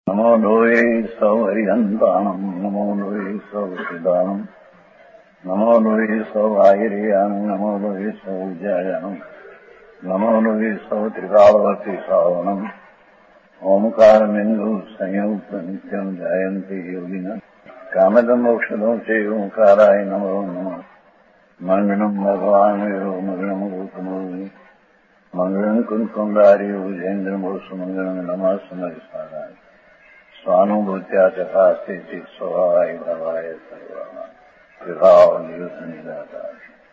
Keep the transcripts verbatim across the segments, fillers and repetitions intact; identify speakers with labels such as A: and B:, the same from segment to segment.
A: नमो लोये सौहरिहन्ताणम् नमो लोये सौहृदानम् नमो लोये सौभागिर्यानम् नमो लोये सौजायानम् नमो लोये सौत्रिकावती सावनम् ओंकारमिन्दु संयुक्त नित्यम् जायन्ति योगिनः कामदम् मोक्षदम् च ओंकाराय नमो नमः मङ्गलम् भगवान् वीरो मङ्गलम् रूपमोहि मङ्गलम् कुन्कुण्डारि उजेन्द्रमोसुमङ्गलम् नमः समरिसाराय स्वानुभूत्या चकास्ते चित स्वभावाय भवाय सर्वाः विभाव नियुक्त निराकार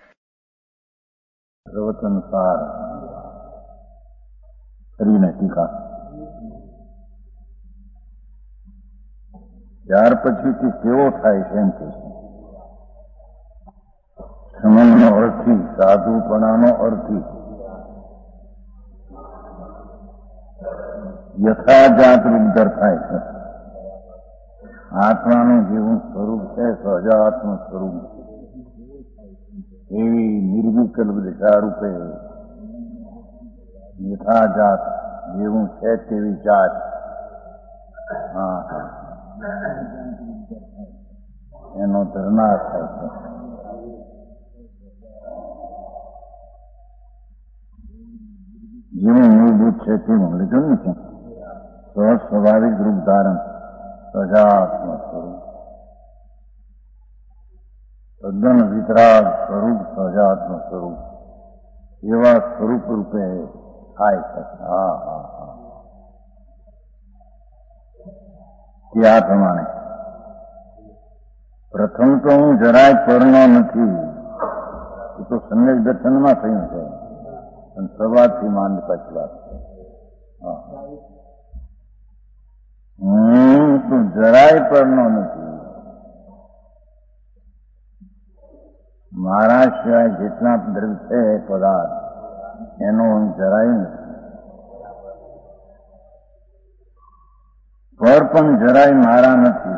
A: सर्वतनुसार કરીને ટીકા ત્યાર પછીથી કેવો થાય છે એમ કે છે સમયનો અર્થી સાધુપણાનો અર્થી યથાજાત રૂપ થાય છે આત્માનું જેવું સ્વરૂપ છે સહજાત્મ સ્વરૂપ એવી નિર્વિકલ્પ દિશા રૂપે યથાજાત જેવું છે તેવી જાત હા એનો ધરનાર થાય છે જેવું મૂળભૂત છે તેવું લીધું ને છે સહજ સ્વાભાવિક રૂપ ધારણ સજાત્મ સ્વરૂપ તદ્દન વિતરાગ સ્વરૂપ સજાત્મ સ્વરૂપ એવા સ્વરૂપ રૂપે થાય છે હા હા હા ત્યાં પ્રમાણે પ્રથમ તો હું જરાય પરનો નથી એ તો સમ્યક દર્શનમાં થયું છે પણ સવારથી માંડ પાછી વાત છે હા હું તો જરાય પરનો નથી મારા સિવાય જેટલા દ્રવ્ય છે પદાર્થ એનો હું જરાય નથી પર પણ જરાય મારા નથી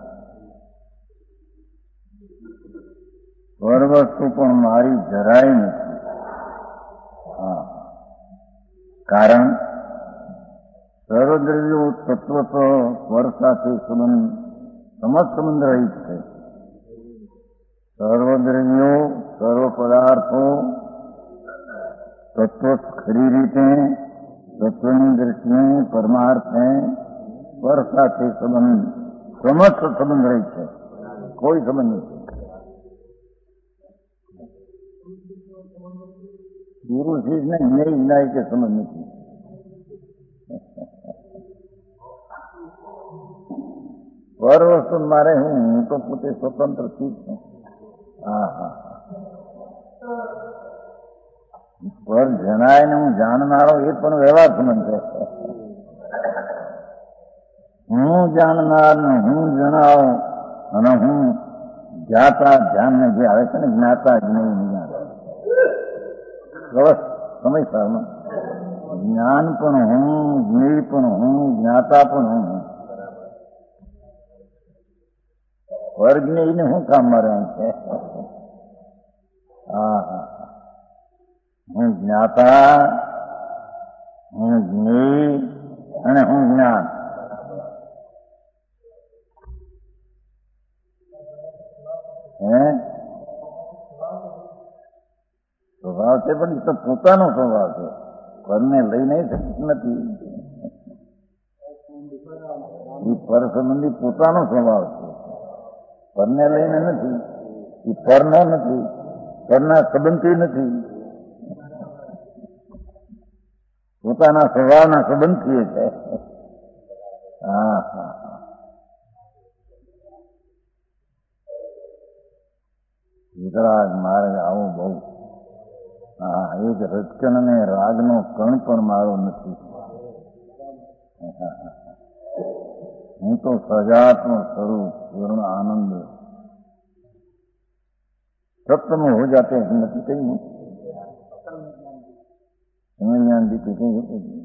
A: પર વસ્તુ પણ મારી જરાય નથી હા કારણ સર્વદ્રવ્યો તત્વ તો સ્વર સાથે સંબંધ સમજ સંબંધ રહિત છે સર્વદ્રવ્યો સર્વ પદાર્થો તત્વ ખરી રીતે તત્વની દ્રષ્ટિએ પરમાર્થે સ્વર સાથે સંબંધ સમજ સંબંધ રહિત છે કોઈ સંબંધ નથી ગુરુ શિષ્યને જ્ઞેય જ્ઞાય કે સંબંધ નથી પર વસ્તુ મારે હું હું તો પોતે સ્વતંત્ર છું હા હા પર જણાય ને હું જાણનારો એ પણ વ્યવહાર સંબંધ છે હું જાણનાર ને હું જણાવો અને હું જ્ઞાતા ધ્યાન ને જે આવે છે ને જ્ઞાતા જ્ઞેય જ્ઞાતા બસ સમયસરમાં જ્ઞાન પણ હું જ્ઞેય પણ હું જ્ઞાતા પણ હું વર્ગને શું કામ મારે છે હા હા હું જ્ઞાતા હું જ્ઞેય અને હું જ્ઞાન હે સ્વભાવ છે પણ તો પોતાનો સ્વભાવ છે પરને લઈને નથી એ પર સંબંધી પોતાનો સ્વભાવ છે પરને લઈને નથી એ પરનો નથી પરના સંબંધથી નથી પોતાના સ્વભાવના સંબંધથી છે હા હા હા વિતરાગ માર્ગ આવો બહુ હા એક રચકન અને રાગનો કણ પણ મારો નથી હું તો સજાત્મ સ્વરૂપ પૂર્ણ આનંદ सप्तम हो जाते हैं नहीं कहीं समय ज्ञान भी कहीं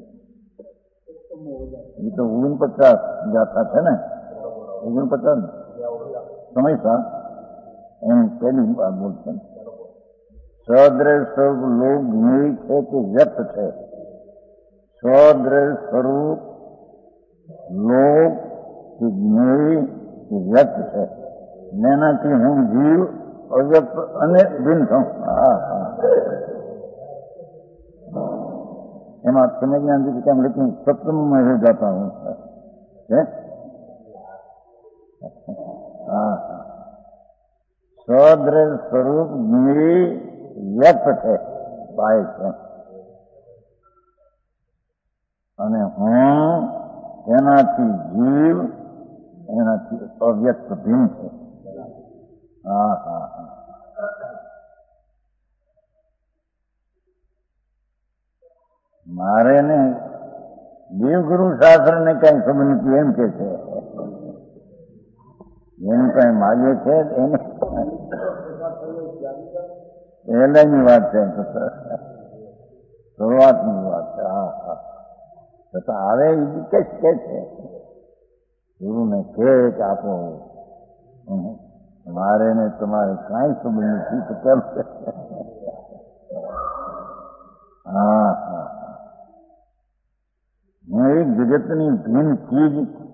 A: ये तो ओगन पचास जाता है ना ओगन पचास समय सा एम पहली बात बोलते हैं सद्रव्य स्वरूप लोग ज्ञेय है कि व्यक्त है सद्रव्य स्वरूप લોક કે જ્ઞેય કે વ્યક્ત છે, એનાથી હું જીવ અવ્યક્ત અને ભિન્ન છું. હા હા એમાં સમય જ્ઞાન जी क्या लेकिन सप्तम में हो जाता हूँ है हाँ स्वद्रव्य स्वरूप ज्ञेय વ્યક્ત છે, બાય છે, અને હું એનાથી જીવ એનાથી અવ્યક્ત ભિન્ન છે. હા હા હા મારે ને દેવગુરુ શાસ્ત્ર ને કઈ સંબંધ નથી એમ કે છે. એનું કઈ માગે છે એને પહેલાની વાત છે, શરૂઆતની વાત છે. હા હા છતાં આવે એ કે કે છે ગુરુને કે આપો મારે ને તમારે કાંઈ સંબંધ નથી તો કેમ છે. હા હા હું એક જગતની ભિન્ન ચીજ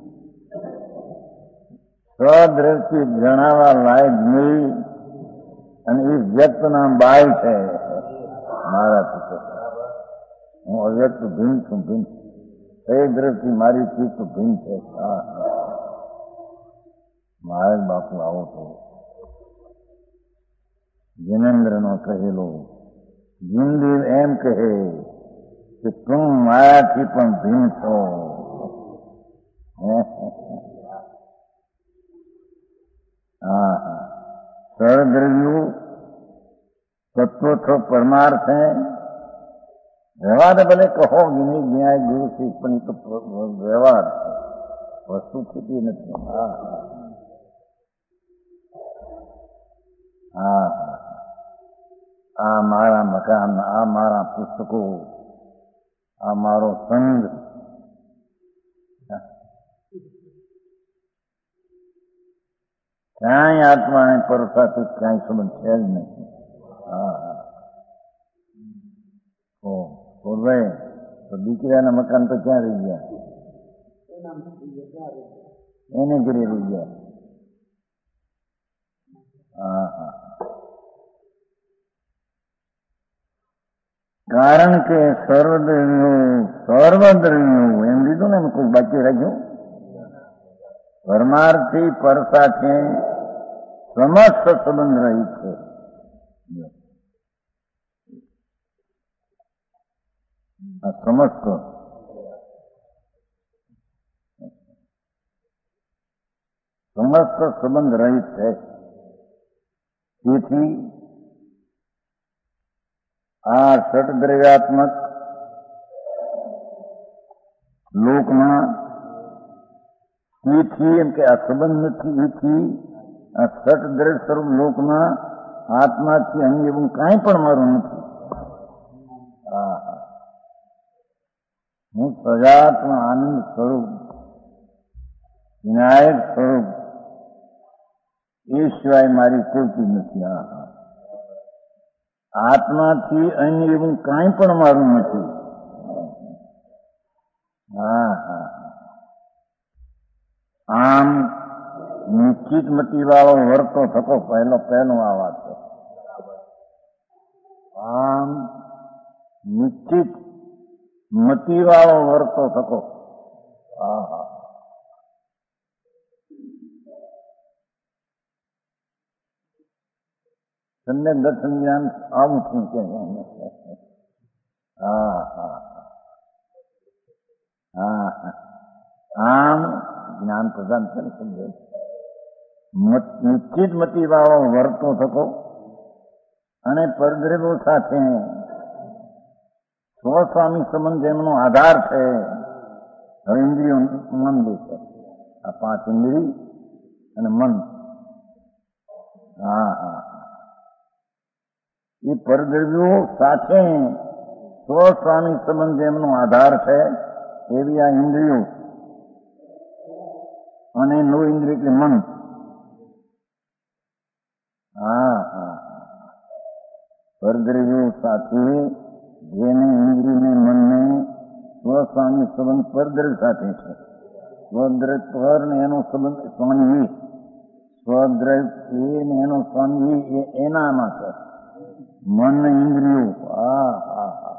A: સ્વદ્રષ્ટિ જણાવવા લાયક નહીં અને એ વ્યક્તના બાય છે મારા પુત્ર. હું અવ્યક્ત ભિન્ન છું, ભિન્ન એ દ્રષ્ટિ મારી ચીજ તો ભિન્ન છે. હા મારે બાપુ આવો તો જિનેન્દ્રનો કહેલો જિંદગી એમ કહે કે તું માયાથી પણ ભિન્ન છો. હા હા સર્વદ્રવ્યો તત્વો છો પરમાર્થ है व्यवहार भले कहो विनय न्याय गुरु से પણ તો વ્યવહાર વસ્તુ સ્થિતિ નથી. હા હા આ મારા મકાન, આ મારા પુસ્તકો, આ મારો સંઘ, ક્યાંય આત્માને પર સાથે ક્યાંય સંબંધ છે જ નહીં. હા હા ઓ ભાઈ તો દીકરાના મકાન તો ક્યાં રહી ગયા? એને ઘરે રહી ગયા. હા હા કારણ કે સર્વદ્રવ્યો સર્વદ્રવ્યો એમ લીધું ને કોઈ બાકી રાખ્યું. પરમાર્થી પર સાથે સમસ્ત સંબંધ રહી છે. આ સમસ્ત સમસ્ત સંબંધ રહિત છે. તેથી આ ષટદ્રવ્યાત્મક લોકમાં એથી એમ કે આ સંબંધ નથી, એથી આ ષટદ્રવ્ય સ્વરૂપ લોકમાં આત્માથી અહીં એવું કાંઈ પણ મારું નથી. હા હા હું સજાત્મા આનંદ સ્વરૂપ વિનાયક સ્વરૂપ એ સિવાય મારી કોઈ ચીજ નથી. હા હા આત્માથી અન્ય એવું કાંઈ પણ મારું નથી. હા હા આમ નિશ્ચિત મતી વાળો વર્તો થતો પહેલો પહેલો આ વાત છે. આમ નિશ્ચિત મતી વાળો વર્તો થતો. હા હા સમ્યક દર્શન જ્ઞાન આવું શું કે હા હા હા આમ જ્ઞાન પ્રદાન કરી સમજે નિશ્ચિત મતી વાળો વર્તો થતો અને પરદ્રવ્યો સાથે સ્વસ્વામી સંબંધ જેમનો આધાર છે. હવે ઇન્દ્રિયો મન જે છે, આ પાંચ ઇન્દ્રિય અને મન, હા હા એ પરદ્રવ્યો સાથે સ્વસ્વામી સંબંધ જેમનો આધાર છે એવી આ ઇન્દ્રિયો અને નો ઇન્દ્રિય એટલે મન. હા હા પરદ્રવ્યો સાથે જેને ઇન્દ્રિયને મનને સ્વસ્વામી સંબંધ પરદ્રવ્ય સાથે છે સ્વદ્રવ્ય પર ને એનો સંબંધ સ્વાન્વી, સ્વદ્રવ્ય ને એનો સ્વાન્વી એ એનામાં છે. મન ઇન્દ્રિયો, હા હા હા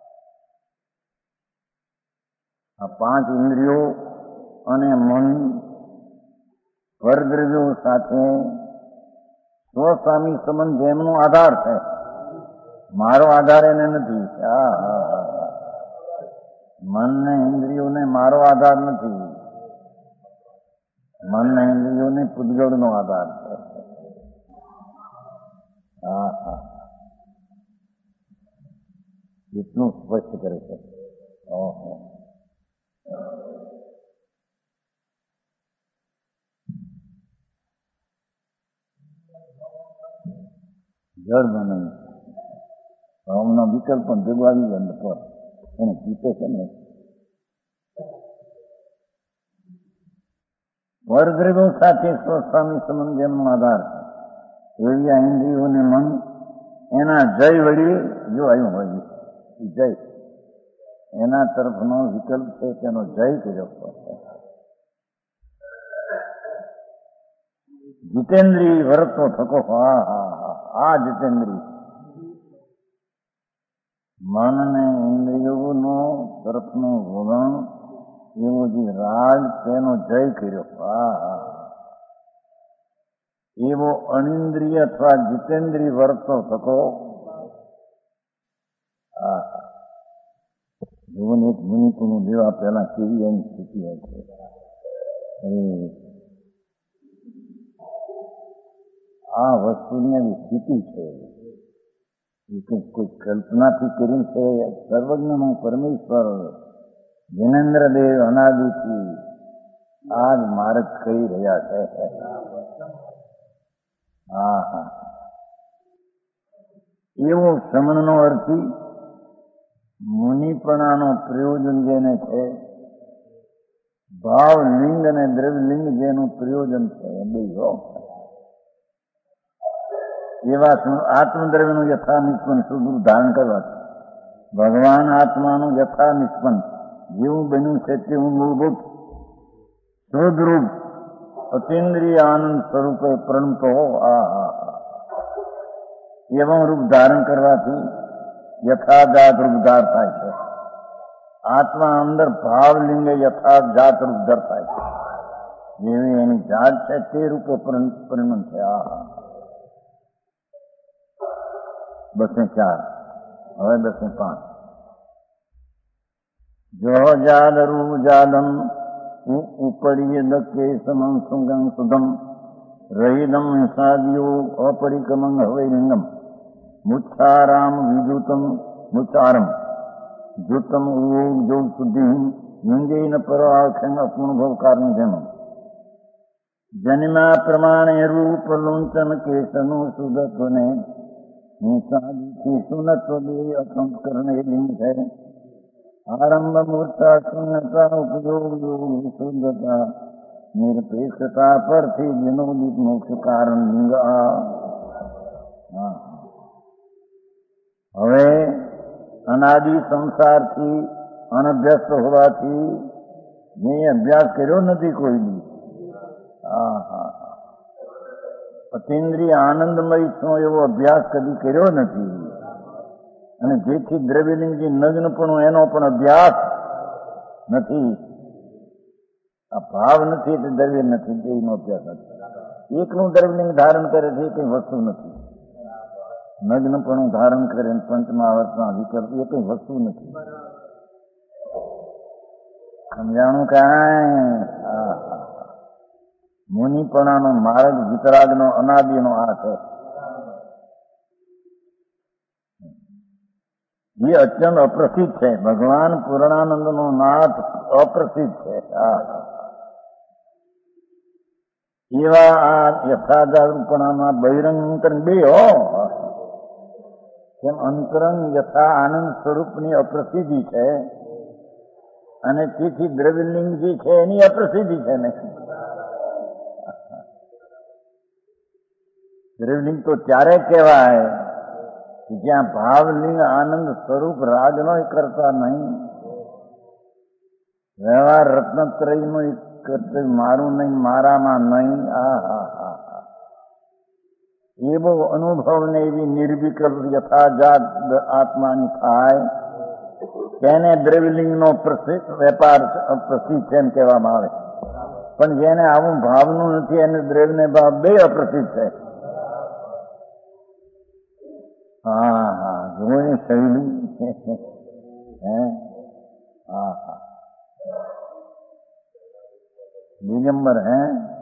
A: આ પાંચ ઇન્દ્રિયો અને મન પરદ્રવ્યો સાથે સ્વસ્વામી સંબંધ જેમનો આધાર છે. મારો આધાર એને નથી. હા હા હા મન ને ઇન્દ્રિયોને મારો આધાર નથી. મન ને ઇન્દ્રિયોને પૂતગળનો આધાર છે. હા હા એટલું સ્પષ્ટ કરે છે. ઓહો જળ બને હમણાં વિકલ્પ પણ ભેગો આવી જાય પર એને જીતે છે ને પરદ્રવ્યો સાથે સ્વસ્વામી સંબંધ જેમનો આધાર છે એવી આ ઇન્દ્રિયોને મન એના જય વળી જો આવ્યું હોય જય એના તરફનો વિકલ્પ છે તેનો જય કર્યો. જીતેન્દ્રિય વર્તો થકો. હા હા હા આ જીતેન્દ્રિય મન ને ઇન્દ્રિયોનો તરફનું વલણ એવો જે રાગ તેનો જય કર્યો. હા હા એવો અનિન્દ્રિય અથવા જીતેન્દ્રિય વર્તો થકો. હા હા જીવન એક મુનિપુનું લેવા પહેલા કેવી એની સ્થિતિ હોય છે. આ વસ્તુની એવી સ્થિતિ છે એ કોઈ કલ્પનાથી કરી છે. સર્વજ્ઞનો પરમેશ્વર જિનેન્દ્ર દેવ અનાદિથી આ જ માર્ગ કહી રહ્યા છે. હા હા એવો શ્રમણનો અર્થી મુનિપણાનો પ્રયોજન જેને છે, ભાવ લિંગ અને દ્રવ્યલિંગ જેનું પ્રયોજન છે એ બે એવા આત્મદ્રવ્યનું યથા નિષ્પન્ન સુદૂર ધારણ કરવા છે. ભગવાન આત્માનું યથા નિષ્પન્ન જેવું બન્યું છે તેવું મૂળભૂત શુદ્ધરૂપ અતિન્દ્રિય આનંદ સ્વરૂપે પ્રણતો આ એવં રૂપ ધારણ કરવાથી યથાજાત રૂપ ધાર થાય છે. આત્મા અંદર ભાવલિંગ યથાજાત રૂપ ધાર થાય છે. જેવી એની જાત છે તે રૂપે પરિણમ છે. આ બસે ચાર હવે બસે પાંચ જો જાદ રૂ જાદમ ઉપડીય દકે સમમ સુગમ સુધમ રહિદમ સાદિયો અપરિકમંગ હવે લિંગમ મુચ્છારામ વિજુતમ મુચ્ચારમ જુતમ ઉગ જોગ શુદ્ધિ લિંગેન પરાખંગ અપનુભવ કારણ જેમ જન્મા પ્રમાણે રૂપ લુંચન કેસનું સુદત્વને સાદીથી સુનત્વ બે અસંસ્કરણ એ લિંગ છે. આરંભ મૂર્તા શૂન્યતા ઉપયોગ યોગ શુદ્ધતા નિરપેક્ષતા પરથી વિનોદિત મોક્ષ કારણ લિંગ. હવે અનાદિ સંસારથી અનભ્યસ્ત હોવાથી મેં અભ્યાસ કર્યો નથી કોઈ દી. હા હા અતિન્દ્રિય આનંદમય છું એવો અભ્યાસ કદી કર્યો નથી. અને જેથી દ્રવ્યલિંગજી નગ્નપણું એનો પણ અભ્યાસ નથી. આ ભાવ નથી એટલે દ્રવ્ય નથી એનો અભ્યાસ નથી. એકનું દ્રવ્યલિંગ ધારણ કરે છે એ કઈ વસ્તુ નથી. નગ્નપણું ધારણ કરે પંચમહાવર્તમાં વિકલ્પ એ કઈ વસ્તુ નથી. સમજાણું કાંઈ મુનિપણાનો માર્ગ વિતરાગનો અનાદિનો આ છે. એ અત્યંત અપ્રસિદ્ધ છે. ભગવાન પૂર્ણાનંદનો નાથ અપ્રસિદ્ધ છે. એવા આ યથાજારૂપણામાં બહિરંગ અંતરંગ બે હો કેમ અંતરંગ યથા આનંદ સ્વરૂપની અપ્રસિદ્ધિ છે અને તેથી દ્રવ્યલિંગ જે છે એની અપ્રસિદ્ધિ છે ને. દ્રવ્યલિંગ તો ત્યારે કહેવાય કે જ્યાં ભાવલિંગ આનંદ સ્વરૂપ રાગ નો કરતા નહીં. વ્યવહાર રત્નત્રયનું કર્તવ્ય મારું નહીં, મારામાં નહીં. આ હા હા હા એવો અનુભવને એવી નિર્વિકલ્પ યથાજાત આત્માની થાય તેને દ્રવ્યલિંગનો વેપાર પ્રસિદ્ધ છે એમ કહેવામાં આવે. પણ જેને આવું ભાવનું નથી એને દ્રવ્યને ભાવ બે અપ્રસિદ્ધ છે. હા હા જોઈ શૈલી હે હા હા દિગંબર હે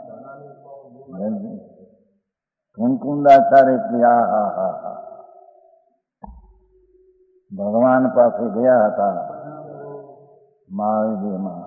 A: કુંકુંદાચાર્ય એટલે હા હા હા હા ભગવાન પાસે ગયા હતા મહાવીરમાં.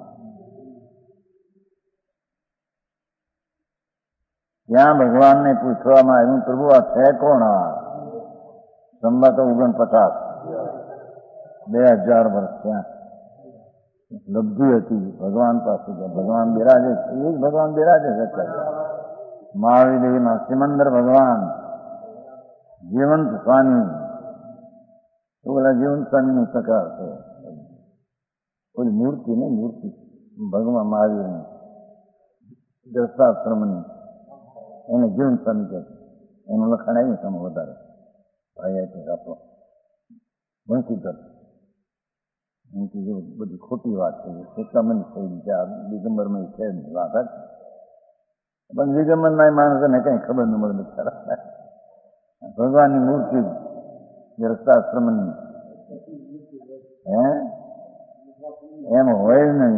A: ત્યાં ભગવાનને પૂછવામાં આવ્યું, પ્રભુ આ છે કોણ? આ સંમત ઓગણપચાસ બે હજાર વર્ષ ત્યાં લબ્ધિ હતી ભગવાન પાસે. ભગવાન બિરાજે છે, એ જ ભગવાન બિરાજે છે મહાવીરમાં. સિમંદર ભગવાન, જીવંત સ્વામી, એ બોલા જીવંત સ્વામીની પ્રકાર છે. કોઈ મૂર્તિ ને મૂર્તિ ભગવાન મહાવીરની દશાશ્રમની એને જીવન સ્વામી કહે. એનું લખાણ આવ્યું તમે વધારે આઈઆઈટી આપણો વંશીધર. બધી ખોટી વાત છે. શિક્ષામણ શૈલી છે આ દિગંબરમાં છે વાત જ. પણ દિગંબરના માણસોને કઈ ખબર ન મળે બિચારા. ભગવાનની મૂર્તિ દશાશ્રમની હે એમ હોય નહીં.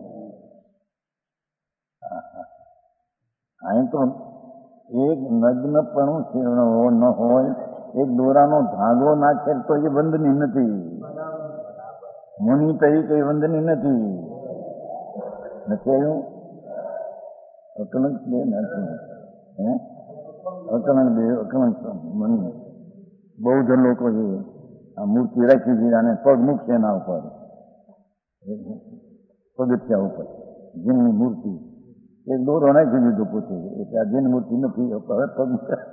A: અહીં તો એક નગ્નપણું ન હોય, એક દોરાનો ધાગો નાખે તો એ વંદની નથી. મુનિ તરીકે વંદની નથી. નથી આવ્યું અકલંક બે નથી હે અકલંક બે અકલંક મુનિ. બૌદ્ધ લોકો છે આ મૂર્તિ રાખી છે અને પગ મૂકશે એના ઉપર પગથિયા ઉપર જીનની મૂર્તિ. એક દોરો નાખી દીધો પોતે એટલે આ જીન મૂર્તિ નથી. હવે પગ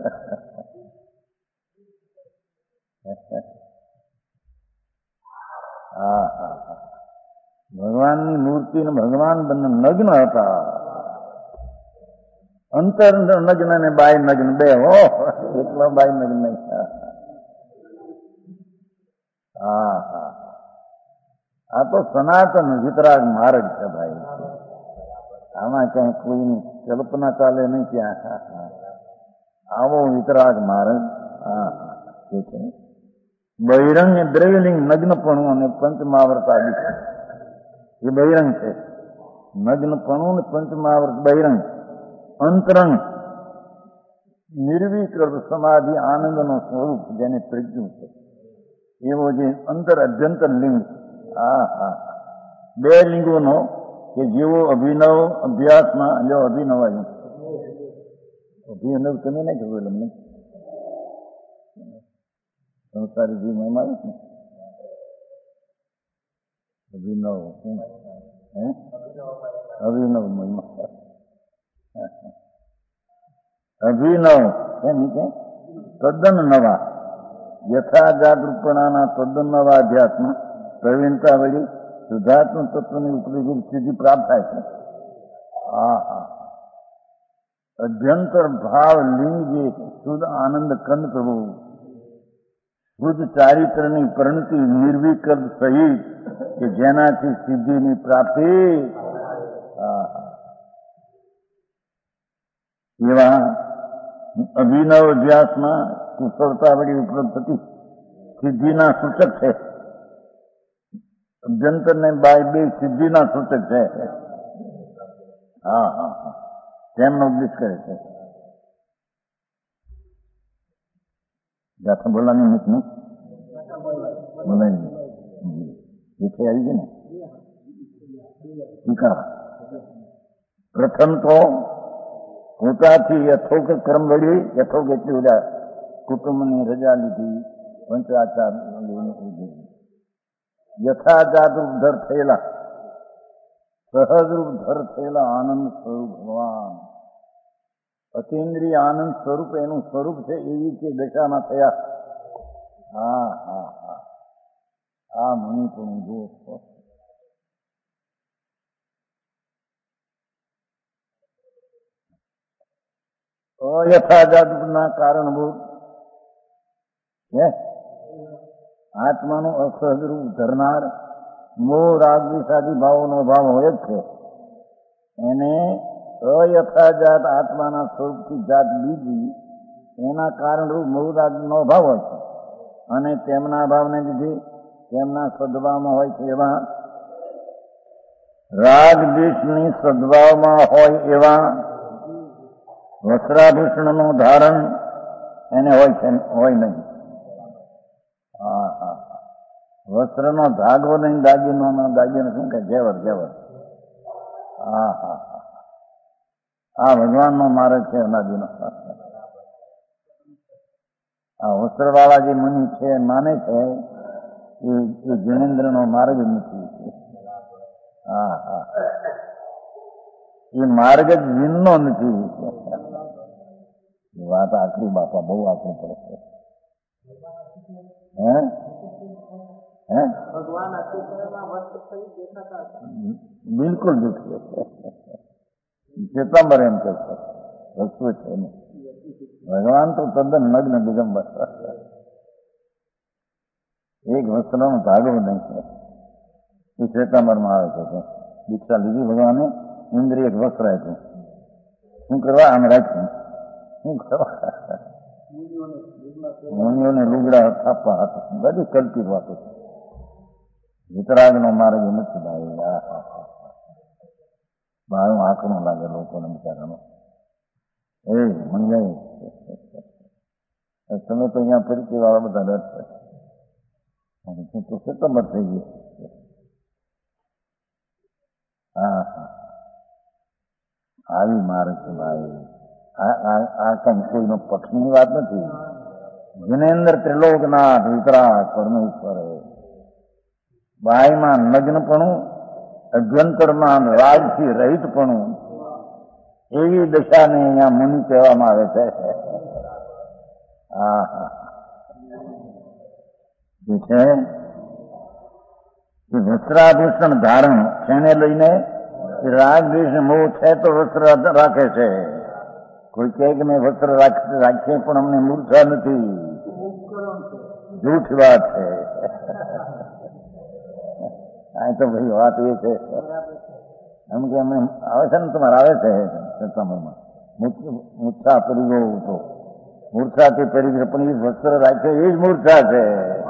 A: હા હા હા ભગવાનની મૂર્તિ ને ભગવાન બંને નગ્ન હતા. અંતર નગ્ન ને બાય નગ્ન બે હો. એટલો બાય નગ્ન નહીં. હા હા આ તો સનાતન વિતરાગ માર્ગ છે ભાઈ. આમાં ક્યાંય કોઈની કલ્પના ચાલે નહીં. ત્યાં આવો વિતરાગ માર્ગ હા હા એ છે. બહિરંગ દ્રવ્યલિંગ નગ્નપણું અને પંચમાવર્ત આદિ એ બહિરંગ છે. નગ્નપણું ને પંચમાવર્ત બહિરંગ. અંતરંગ નિર્વિકલ્પ સમાધિ આનંદનો સ્વરૂપ જેને પ્રજ્ઞું છે એવો જે અંતર અભ્યંતર લિંગ. હા હા બે લિંગોનો કે જેવો અભિનવ અભ્યાસમાં જો અભિનવ આવ્યું. અભિનવ તમે નહીં ખબર અમને સંસારી જીવનમાં આવે ને અભિનવ હે અભિનવ અભિનવ એમ કે તદ્દન નવા યથાજાત રૂપણાના તદ્દન નવા અધ્યાત્મા પ્રવીણતા વળી શુદ્ધાત્મ તત્વની ઉપરી સ્થિતિ પ્રાપ્ત થાય છે. હા હા અભ્યંતર ભાવ લિંગ જે શુદ્ધ આનંદ કંદ પ્રભુ શુદ્ધ ચારિત્રની પરિણતિ નિર્વિકલ્પ સહિત કે જેનાથી સિદ્ધિની પ્રાપ્તિ એવા અભિનવ અભ્યાસમાં કુશળતા વળી ઉપલબ્ધ થતી સિદ્ધિના સૂચક છે. અભ્યંતર ને બાય બે સિદ્ધિના સૂચક છે. હા હા હા તેમનો ઉપદેશ કરે છે. ગાથા બોલવાની નથી ને બોલાવી જેથી આવી ગઈ ને ટીકા. પ્રથમ તો પોતાથી યથોક ક્રમ વળી યથોક એટલી બધા કુટુંબની રજા લીધી પંચાચાર યથાજાત રૂપ ધર થયેલા સહજ રૂપ ધર થયેલા આનંદ સ્વરૂપ ભગવાન અતિન્દ્રિય આનંદ સ્વરૂપ એનું સ્વરૂપ છે એવી કે દશામાં થયા. હા હા હા આ મણિપુર જુઓ અયથાજાતના કારણભૂત આત્માનું અસહજ રૂપ ધરનાર મોહ રાગ વિષાદી ભાવોનો ભાવ હોય જ છે. એને અયથાજાત આત્માના સ્વરૂપથી જાત બીજી એના કારણરૂપ મોહ રાગનો ભાવ હોય છે. અને તેમના ભાવને લીધે તેમના સદભાવમાં હોય છે એવા રાગ દ્વેષની સદભાવમાં હોય એવા વસ્ત્રાભૂષણનું ધારણ એને હોય છે હોય નહીં. હા હા વસ્ત્રનો ધાગો નહીં, દાગીનો દાગીનો શું કે જેવર જેવર. હા હા હા આ ભગવાનનો માર્ગ છે અનાદિનો. આ વસ્ત્રવાળા જે મુનિ છે માને છે એ જિનેન્દ્રનો માર્ગ નથી. હા હા એ માર્ગ જ જીનનો નથી. એ વાત આખરી બાપા બહુ આખરી પડે છે. હે હે બિલકુલ દેખીએ ચેતાંબર એમ કે છે વસ્તુ છે નહીં. ભગવાન તો તદ્દન નગ્ન દિગંબર. એક વસ્ત્રનો ધાગો નહીં છે એ શ્વેતાંબરમાં આવે છે. દીક્ષા લીધી ભગવાને ઇન્દ્રિય એક વસ્ત્ર આપ્યું. શું કરવા આમ રાખ્યું? શું કરવા? મુનિઓને લુગડા થાપવા હતા. બધી કલ્પિત વાતો છે. વિતરાગનો માર્ગ નથી ભાઈ. બારું આંખનું લાગે લોકોને બિચારાનો. એ મંગાઈ તમે તો અહીંયા પરિચય વાળા બધા ડર તો સપ્ટેમ્બર થઈ ગયું. હા હા આવી માર્ગ છે ભાઈ. આ કઈ કોઈનો પક્ષની વાત નથી. જિનેન્દ્ર ત્રિલોકનાથ વિતરાગ પરમેશ્વર બાઈમાં નગ્નપણું, અભ્યંતરમાં રાગથી રહિતપણું, એવી દશાને અહીંયા મુનિ કહેવામાં આવે છે. હા હા જે છે એ વસ્ત્રાભૂષણ ધારણ તેને લઈને રાગ દ્વેષ મોહ છે તો વસ્ત્ર રાખે છે. કોઈ કહે કે મેં વસ્ત્ર રાખીએ પણ અમને મૂર્છા નથી, જૂઠ વાત છે. આ તો ભાઈ વાત એ છે એમ કે અમે આવે છે ને તમારે આવે છે સત્તામાં મૂર્છા પડી ગયું તો મૂર્છાથી પડી ગયું પણ એ વસ્ત્ર રાખે એ જ મૂર્છા છે.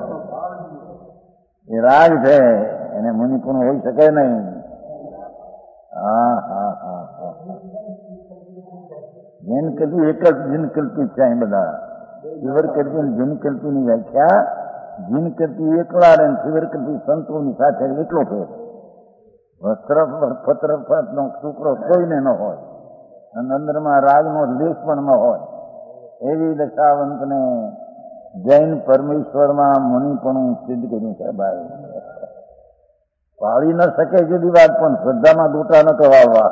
A: એ રાગ છે એને મુનિપુણ હોઈ શકે નહીં. હા હા હા હા જૈન કલ્પી એક જ જીન કલ્પી છે અહીં બધા. શિવર કલ્પી જીન કલ્પીની વ્યાખ્યા જીન કલ્પી એકલા ને શિવર કલ્પી સંતોની સાથે એટલો છે. વસ્ત્ર પત્ર નો ટુકડો કોઈને ન હોય અને અંદરમાં રાગનો લેશ પણ ન હોય એવી દશાવંતને જૈન પરમેશ્વરમાં મુનિપણું સિદ્ધ કર્યું છે ભાઈ. પાળી ન શકે જુદી વાત પણ શ્રદ્ધામાં દોટા ન કવાવવા.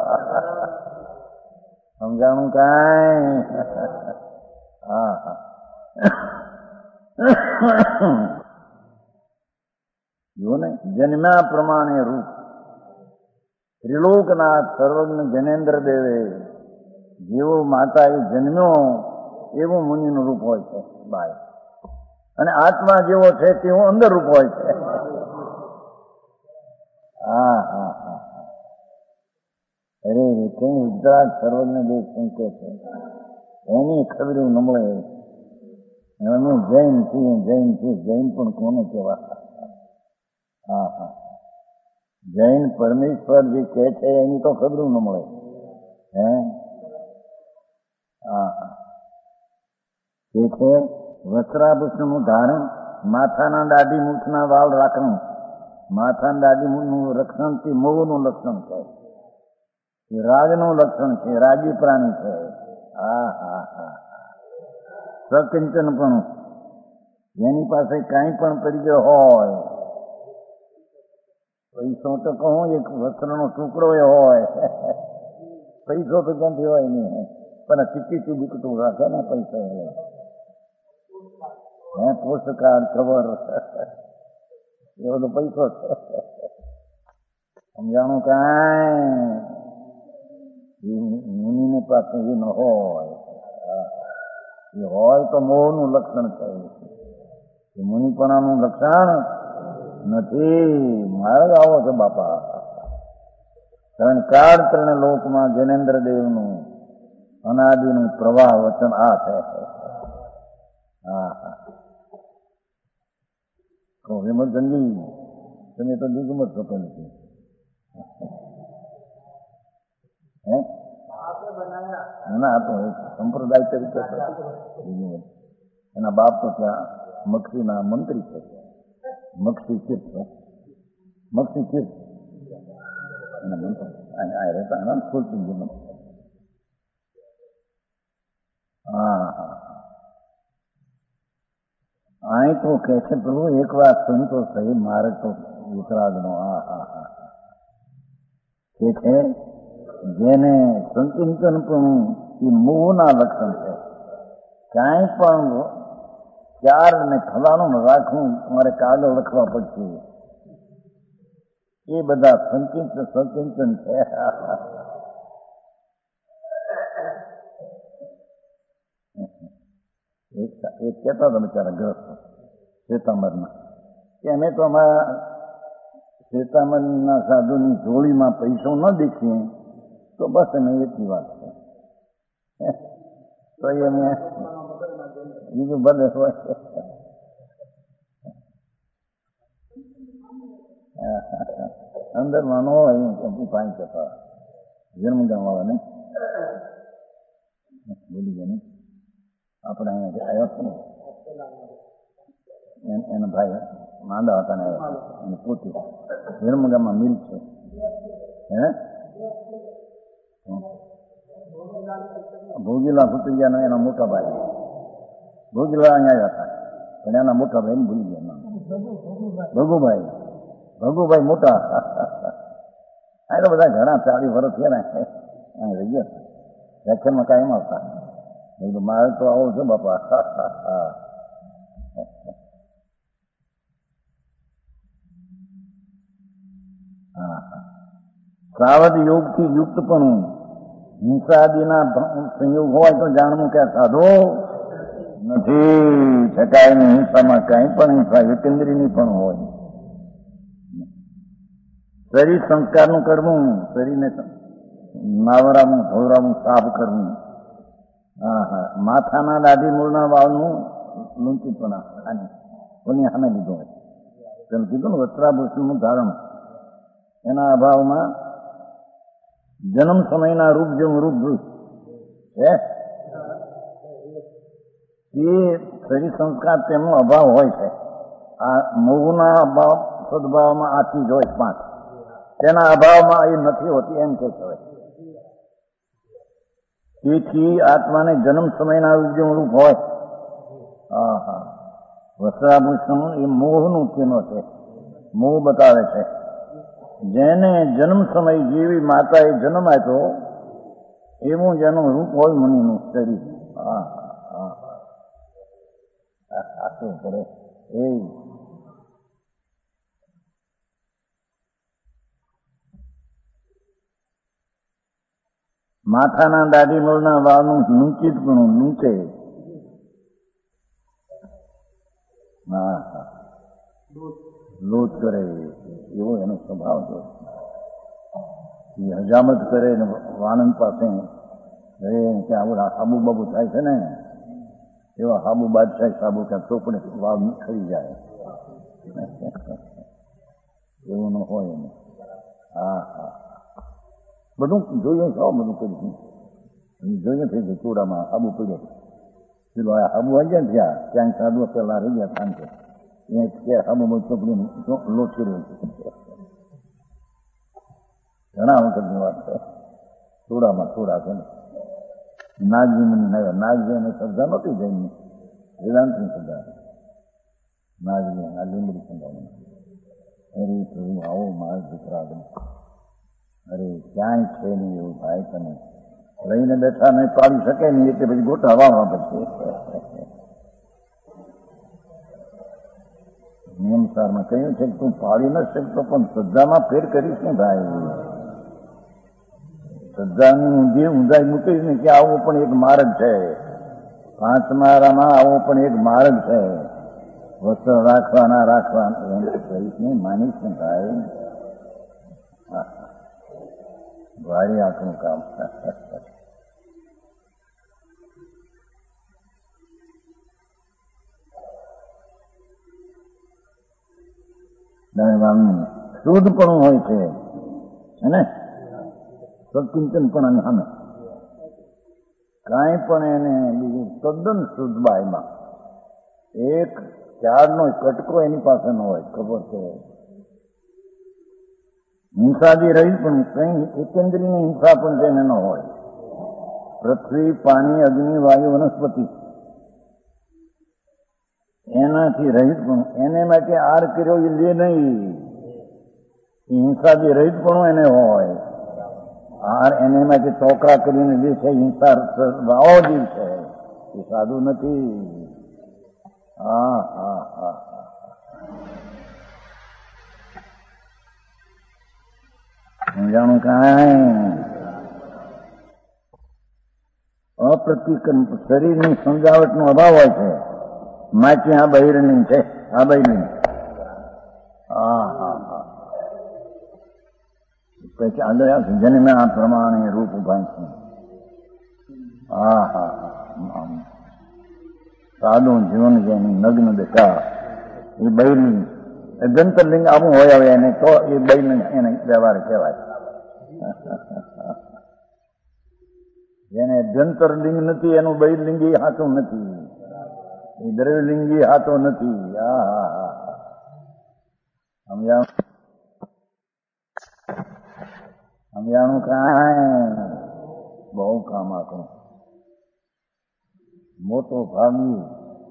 A: સમજાણું કાંઈ? હા હા જો ને જન્મ્યા પ્રમાણે રૂપ ત્રિલોકનાથ સર્વજ્ઞ જનેન્દ્ર દેવે જેવો માતા એ જન્મ્યો એવું મુનિનું રૂપ હોય છે ભાઈ. અને આત્મા જેવો છે તેવો અંદર રૂપ હોય છે. હા હા હા અરે કઈ ગુજરાત સર્વજ્ઞ દેવ શું કે છે એની ખબર ન મળે. અમે જૈન છીએ જૈન છીએ જૈન પણ કોને કહેવા? હા હા જૈન પરમેશ્વર જે કહે છે એની તો ખબર ન મળે. હે હા હા એ છે વસ્ત્રાભૂષણનું ધારણ, માથાના દાઢી મૂછના વાળ રાખવું. માથાના દાઢી મૂછનું રક્ષણ થી મોહનું લક્ષણ છે. એ રાગનું લક્ષણ છે. રાગી પ્રાણી છે. હા હા હા સકિંચન પણ જેની પાસે કાંઈ પણ પરિચય હોય, પૈસો તો કહું એક વસ્ત્રનો ટુકડો એ હોય, પૈસો તો ક્યાંથી હોય નહીં પણ ચીકી દીકતું રાખે ને પૈસા હે પોસ્ટ કાર્ડ કવર એવો તો પૈસો છે. સમજાણું કાંઈ મુનિની પાસે એ ન હોય. એ હોય તો મોહનું લક્ષણ છે, મુનિપણાનું લક્ષણ નથી. માર્ગ આવો છે બાપા. ત્રણ કાળ ત્રણ લોકમાં જૈનેન્દ્ર દેવનું અનાદિનું પ્રવાહ વચન આ છે. હા હા કહો હેમચંદજી, તમે તો દિગમત થતો નથી. હે ના, તો સંપ્રદાય તરીકે એના બાપ તો ત્યાં મક્ષીના મંત્રી છે, મક્ષી તીર્થ મક્ષી તીર્થ એના મંત્રી આ રહેતા એના ખુરશી. હા હા અહીં તો કહે છે પ્રભુ એક વાત સંતોષ થઈ, મારે તો ઉતરાગનો. હા હા હા કે છે જેને સંકિંચન પણ એ મોહના લક્ષણ છે. કાંઈ પણ ચાર ને ફલાણું રાખવું, મારે કાગળ લખવા પડશે, એ બધા સંકિંચન સંકિંચન છે. એક કહેતા હતા બિચારા ગ્રસ્ત શ્વેતાંબરના કે અમે તો અમારા શ્વેતાંબરના સાધુની જોડીમાં પૈસો ન દેખીએ તો બસ અમે એટલી વાત છે. તો એ અમે બીજું ભલે હોય. અંદર માનો હોય પાંચ કહેતા જન્મગામ વાળાને બોલી ગયા ને આપણે અહીંયા આવ્યા છે ને એના ભાઈ માંદા હતા ને આવ્યા અને પોતે વિરમગામમાં મિલ છે. હે ભોગીલા કુટુંબિયાનો એના મોટા ભાઈ ભોગીલા અહીંયા આવ્યા હતા પણ એના મોટા ભાઈ ભૂલી ગયા. ભગુભાઈ ભગુભાઈ મોટા આ તો બધા ઘણા ચાલીસ વર્ષ થયા ને અહીં રહી ગયા વ્યાખ્યાનમાં કાયમ આવતા. મારે તો આવો છે બાપા. સાવધ યોગથી યુક્ત પણ હિંસાદીના સંયોગ હોય તો જાણવું કે સાધો નથી છકાય નહીં. હિંસામાં કાંઈ પણ હિંસા એકંદરીની પણ હોય. શરીર સંસ્કારનું કરવું, શરીરને નાવરાવું ધોવરાવું સાફ કરવું. હા હા માથાના દાઢી મૂળના વાળનું લૂંટીપણા અને કોની સામે લીધો હોય તેમ કીધું ને વસ્ત્રાભૂષણનું ધારણ એના અભાવમાં જન્મ સમયના રૂપ જેવું રૂપ છે એ શરીર સંસ્કાર તેમનો અભાવ હોય છે. આ મોહના અભાવ સદભાવમાં આ ચીજ હોય પાંચ, તેના અભાવમાં એ નથી હોતી એમ કે છે. તેથી આત્માને જન્મ સમયના રૂપ જેવું રૂપ હોય. હા હા વસ્ત્રાભૂષણ એ મોહનું ચિહ્ન છે, મોહ બતાવે છે. જેને જન્મ સમય જેવી માતાએ જન્મ આપ્યો એવું જેનું રૂપ હોય મુનિનું શરીર. હા હા હા શું કરે એ માથાના દાઢી મૂળના વાળનું નુંચિત પણ નીચે. હા હા લોટ કરે એવો એનો સ્વભાવ છે. એ હજામત કરે ને વાણંદ પાસે કે આવું હાબુ બાબુ થાય છે ને એવા હાબુ બાદશાહ સાબુ ક્યાં ચોપડે વાવ ખરી જાય એવું ન હોય એને. હા હા બધું જોયું છો, બધું કર્યું જોયું છે કે ચોડામાં આબુ પડ્યો પેલો આબુ આવી ગયા ત્યાં ક્યાંક સાધુ પેલા રહી ગયા શાંતિ એ આબુ બધું ચોપડી લોટ કર્યો છે. ઘણા વખતની વાત છે. ચોડામાં ચોડા છે ને નાગજી મને આવ્યા. નાગજી એને શ્રદ્ધા નહોતી જઈને વેદાંતની શ્રદ્ધા. નાગજી આ લીંબડી સંભાવના અરે પ્રભુ આવો મારા દીકરા બને. અરે ક્યાંય છે નહીં એવું ભાઈ, તમે લઈને બેઠા નહીં પાડી શકે નહીં એટલે પછી ગોટા વાવવા પડશે. નિયમસારમાં કહ્યું છે કે તું પાડી ન શકતો પણ શ્રદ્ધામાં ફેર કરીશ ને ભાઈ. શ્રદ્ધાની ઊંધી ઊંધાઈ મૂકીશ ને કે આવું પણ એક માર્ગ છે. પાંચ મારામાં આવો પણ એક માર્ગ છે. વસ્ત્ર રાખવાના રાખવાના એમ નહીં માની શું થાય ભારી આંખનું કામ. શુદ્ધપણું હોય છે ને સત્ચિંતન પણ સામે કાંઈ પણ એને બીજું તદ્દન શુદ્ધ બાયમાં એક ચારનો કટકો એની પાસે ન હોય. ખબર છે હિંસાથી રહી પણ કઈ એકેન્દ્રીની હિંસા પણ તેને ન હોય. પૃથ્વી પાણી અગ્નિ વાયુ વનસ્પતિ એનાથી રહિત પણ એને માટે આર કર્યો એ લે નહીં. હિંસાથી રહિત પણ એને હોય. આર એને માટે ટોકરા કરીને લે છે. હિંસા ભાવો જીવ છે એ સાધુ નથી. હા હા હા સમજાણું કાંઈ અપ્રતિકન શરીરની સમજાવટનો અભાવ હોય છે. માટી આ બહિરની છે આ બહિરની હા હા હા પછી આગળ જન્મે આ પ્રમાણે રૂપ ઉભા છે. હા હા હા સાદું જીવન જેની નગ્ન દશા એ બહિરની અભ્યંતરલિંગ આવું હોય હવે એને તો એ બહિર્લિંગ એને વ્યવહાર કહેવાય. જેને અભ્યંતરલિંગ નથી એનું બહિર્લિંગ એ હાથું નથી. એ દ્રવ્યલિંગી હાથો નથી. હા હા હા સમજાણું સમજાણું કાંઈ બહુ કામ આખું મોટો ભાગી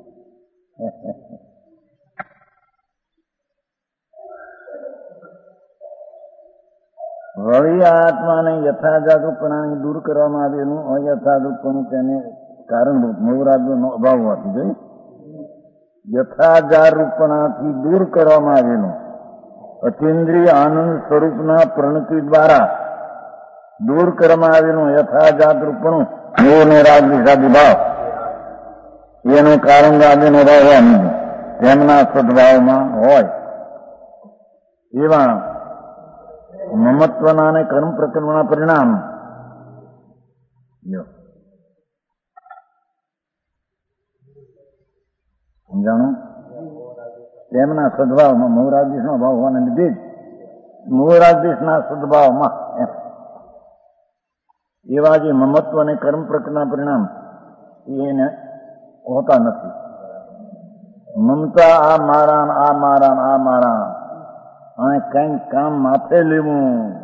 A: વળી આ આત્માને યથાજાગૃતપણાની દૂર કરવામાં આવેલું અયથાજાગૃતપણું તેને કારણરૂપ મૂળરાજનો અભાવ હોવાથી જોઈ યથાજાગૃતપણાથી દૂર કરવામાં આવેલું અતિન્દ્રિય આનંદ સ્વરૂપના પ્રણતિ દ્વારા દૂર કરવામાં આવેલું યથાજાગૃતપણું મૂળ રાગ વિષાદી ભાવ એનું કારણ રાગનો ભાવ હોય તેમના સદભાવમાં હોય એવા મમત્વના અને કર્મ પ્રકરણના પરિણામ સમજાણું તેમના સદભાવમાં મૂળરાજદેશનો ભાવ હોવાને લીધે જ મૂળરાજદેશના સદભાવમાં એવા જે મમત્વ અને કર્મ પ્રકરણના પરિણામ એને હોતા નથી. મમતા આ મારા આ મારા આ મારા અને કંઈક કામ માથે લેવું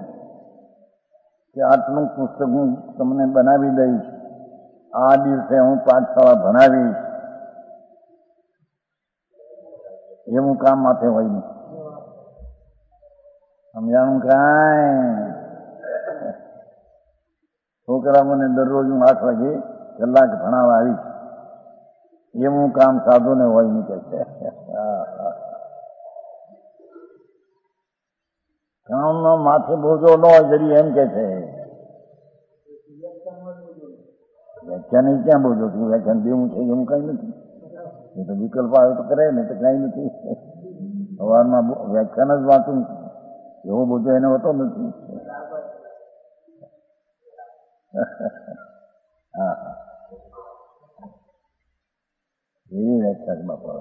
A: કે આટલું પુસ્તક હું તમને બનાવી દઈશ, આ દિવસે હું પાઠશાળા ભણાવીશ, એવું કામ માથે હોય નહીં. સમજાણું કાંઈ છોકરા મને દરરોજ હું આઠ વાગે કલાક ભણાવવા આવીશ એવું કામ સાધુને હોય નહીં કે છે. કામનો માથે બોજો ન હોય જરી એમ કે છે. વ્યાખ્યાન ક્યાં બોજો છું? વ્યાખ્યાન દેવું છે એવું કઈ નથી. એ તો વિકલ્પ આવે તો કરે ને તો કઈ નથી. સવારમાં વ્યાખ્યાન જ વાંચું એવો બોજો એને હોતો નથી. હા એવી વ્યાખ્યાનમાં પડે.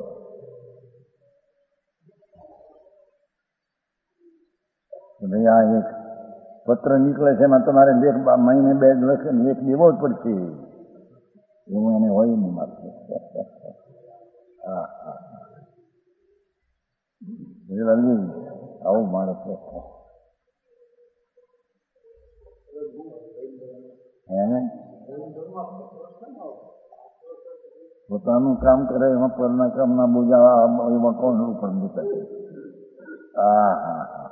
A: ભાઈ આ એક પત્ર નીકળે છે એમાં તમારે લેખ મહિને બે લેખ લેખ દેવો જ પડશે એવું એને હોય નહીં મારશે. હા હા આવું માણસ એને પોતાનું કામ કરે એમાં પરના કામના બોજા એમાં કોણ ઉપર મૂકે છે. હા હા હા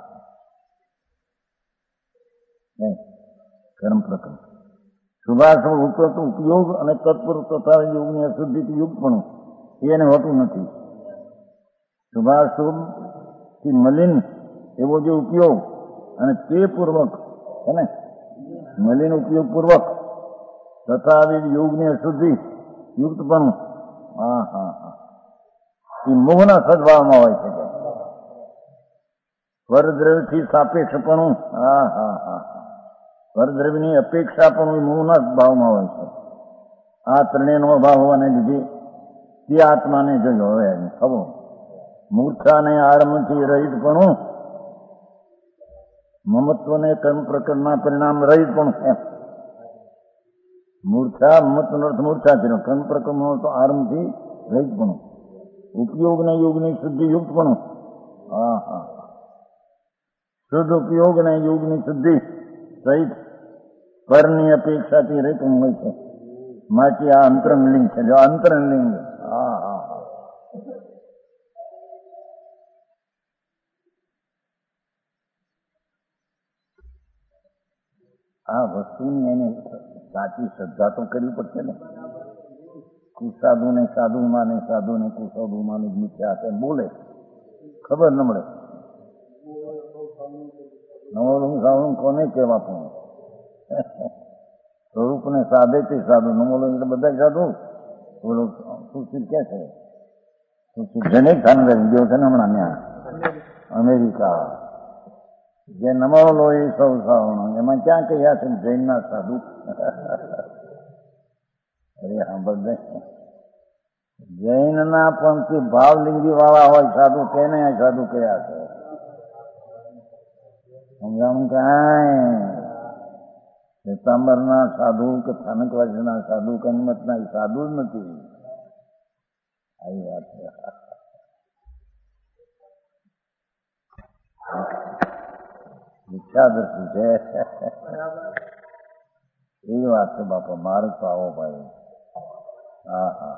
A: કર્મ પ્રકરણ શુભાશુભ ઉપરત ઉપયોગ અને તત્પર તથા યોગની અશુદ્ધિથી યુગપણું એને હોતું નથી. શુભાશુભ થી મલિન એવો જે ઉપયોગ અને તે પૂર્વક છે ને મલિન ઉપયોગ પૂર્વક તથા યોગની અશુદ્ધિ યુક્ત પણ હા હા હા એ મોહના સદભાવમાં હોય છે. પરદ્રવ્યથી સાપેક્ષપણું હા હા હા પરદ્રવ્યની અપેક્ષા પણ મોહના ભાવમાં હોય છે. આ ત્રણેયનો અભાવ હોવાને લીધે તે આત્માને જોયો હવે ખબર મૂર્છાને આરંભથી રહિત પણ મમત્વને કર્મ પ્રકરણના પરિણામ રહિત પણ છે. મૂર્છા મમત્વનો અર્થ મૂર્છા થયો, કર્મ પ્રકરણનો અર્થ આરંભથી રહિત પણ ઉપયોગને યોગની શુદ્ધિ યુક્ત પણ હા હા શુદ્ધ ઉપયોગ અને યોગની શુદ્ધિ સહિત પરની અપેક્ષાથી રહિત પણ હોય છે. માટે આ અંતરંગલિંગ છે. જો અંતરંગલિંગ હા હા હા આ વસ્તુની એને સાચી શ્રદ્ધા તો કરવી પડશે ને. કુસાધુ ને સાધુ માને, સાધુ ને કુસાધુ માને મિથ્યા છે બોલે ખબર ન મળે. નવલું સાધુ કોને કહેવા પણ સ્વરૂપને સાધે તે સાધુ નમોલો એટલે બધા સાધુ બોલો સુશીલ કે છે સુશીલ જેને ખાન ગયો છે ને હમણાં ત્યાં અમેરિકા જે નમોલો એ સૌ સાવણો એમાં ક્યાં કહ્યા છે જૈનના સાધુ અરે સાંભળ જૈનના પંથી ભાવલિંગી વાળા હોય સાધુ તેને સાધુ કયા છે સમજાણું કાંઈ શ્વેતાંબરના સાધુ કે સ્થાનકવાસીના સાધુ કે અનમતના એ સાધુ જ નથી. આવી વાત છે. મિથ્યાદર્શી છે એવી વાત છે બાપા. મારે તો આવો ભાઈ હા હા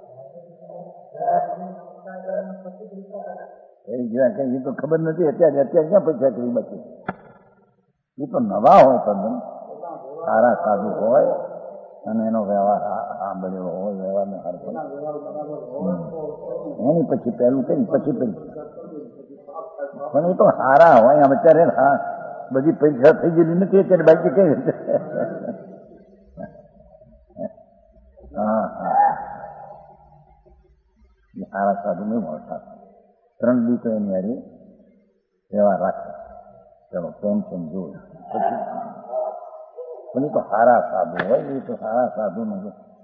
A: એ જ્યાં કઈ એ તો ખબર નથી અત્યારે અત્યારે ક્યાં પૈસા કરી બાકી. એ તો નવા હોય તદ્દન સારા સાધુ હોય અને એનો વ્યવહાર સાંભળેલો હોય વ્યવહારને હાર એની પછી પહેલું કઈ પછી પેલું પણ એ તો સારા હોય. આમ અત્યારે હા બધી પરીક્ષા થઈ ગયેલી નથી અત્યારે બાકી કઈ રીતે હા હા સારા સાધુ નહીં મળતા. ત્રણ દી તો એની હારી વ્યવહાર રાખે ચલો પેન્શન જોયું પછી પણ એ તો સારા સાધુ હોય. એ તો સારા સાધુ નો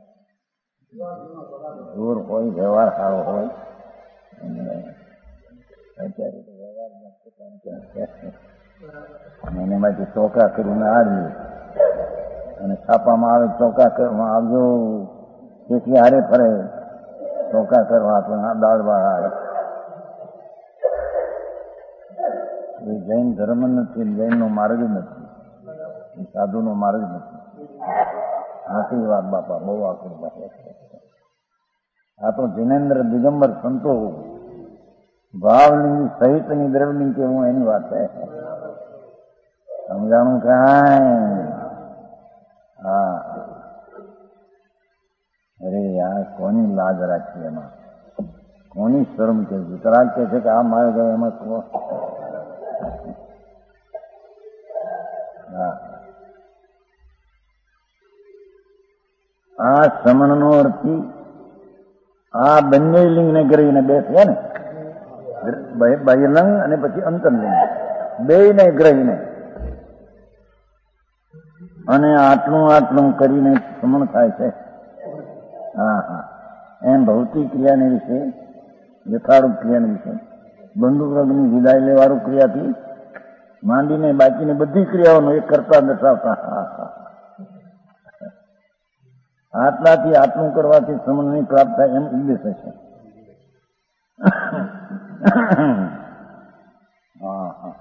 A: જોર હોય વ્યવહાર સારો હોય અત્યારે તો વ્યવહાર એને માંથી ચોકા કરીને આવીએ અને છાપામાં આવે ચોકા કરવામાં આવજો તેથી હારે ફરે ચોકા કરવા પણ દાળવા આવે. એ જૈન ધર્મ નથી, જૈનનો માર્ગ નથી, સાધુનો માર્ગ નથી. આખરી વાત બાપા બહુ આખરી વાત. આ તો જૈનેન્દ્ર દિગંબર સંતો ભાવલિંગી સહિતની દ્રવલિંગ કેવું એની વાત છે. સમજાણું કાંઈ હા અરે યાર કોની લાજ રાખી એમાં કોની શરમ કે વિતરાગ કે છે કે આ મારે ગયો એમાં હા આ શ્રમણનો અર્થ આ બંને લિંગને કરીને બેસે ને બાહ્યલિંગ અને પછી અંતરલિંગ બે ને ગ્રહીને અને આટલું આટલું કરીને શ્રમણ થાય છે. હા હા એમ ભૌતિક ક્રિયાને વિશે યથારૂપ ક્રિયાને વિશે બંધુવર્ગની વિદાય લેવાળું ક્રિયાથી માંડીને બાકીની બધી ક્રિયાઓનો એક કરતા દર્શાવતા હા હા આટલાથી આટલું કરવાથી શ્રમણ નહીં પ્રાપ્ત થાય એમ ઉદ્દેશ છે. હા હા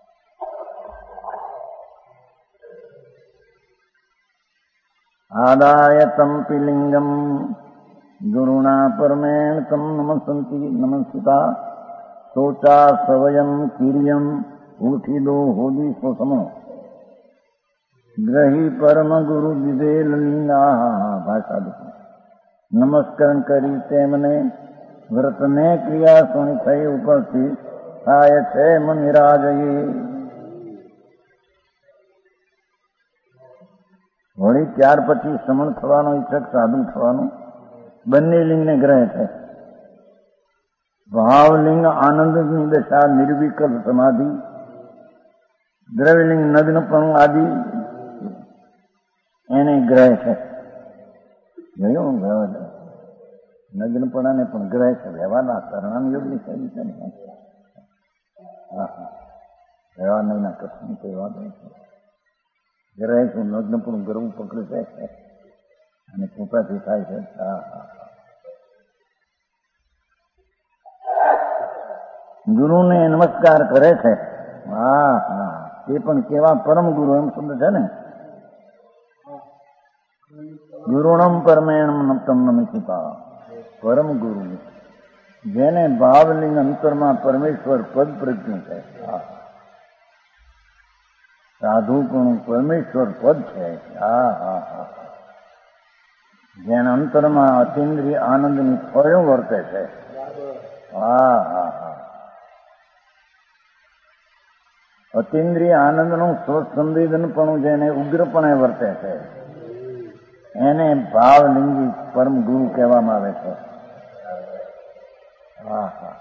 A: આદાય તમ પિલિંગમ ગુરુણા પરમેણ તમ નમસંતિ નમસ્તા સોચા સવયમ કિરિયમ ઉઠીદો હોદી સોસમો ગ્રહી પરમ ગુરુ દિદેલ લીલા ભાષા દુઃખ નમસ્કાર કરી તેમને વ્રતને ક્રિયા સુણી થઈ ઉપસ્થિત થાય છે મનિરાજયે. વળી ત્યાર પછી શ્રમણ થવાનો ઈચ્છક સાધુ થવાનું બંને લિંગને ગ્રહ છે. ભાવલિંગ આનંદની દશા નિર્વિકલ્પ સમાધિ, દ્રવ્યલિંગ નગ્નપણું આદિ એને ગ્રહ છે. જોયું નગ્નપણાને પણ ગ્રહ છે. વ્યવહારના પરિણામ યોગની શૈલી છે ને. હા હા વ્યવહાર નહીં કથન કહેવા દે છે. ગ્રહ છે નગ્નપણું ગરવું પકડે છે અને કૃપાથી થાય છે. હા હા ગુરુને નમસ્કાર કરે છે. હા હા તે પણ કેવા પરમ ગુરુ એમ શબ્દ છે ને. ગુરુણમ પરમેણમ નમતમ નમિતા. પરમ ગુરુ જેને ભાવલિંગ અંતરમાં પરમેશ્વર પદ પ્રજ્ઞ છે. સાધુ પણ પરમેશ્વર પદ છે. હા હા હા જેના અંતરમાં અતિન્દ્રિય આનંદની ફળો વર્તે છે. હા હા હા અતિન્દ્રિય આનંદનું સ્વસંવેદનપણું જેને ઉગ્રપણે વર્તે છે એને ભાવલિંગી પરમ ગુરુ કહેવામાં આવે છે. હા હા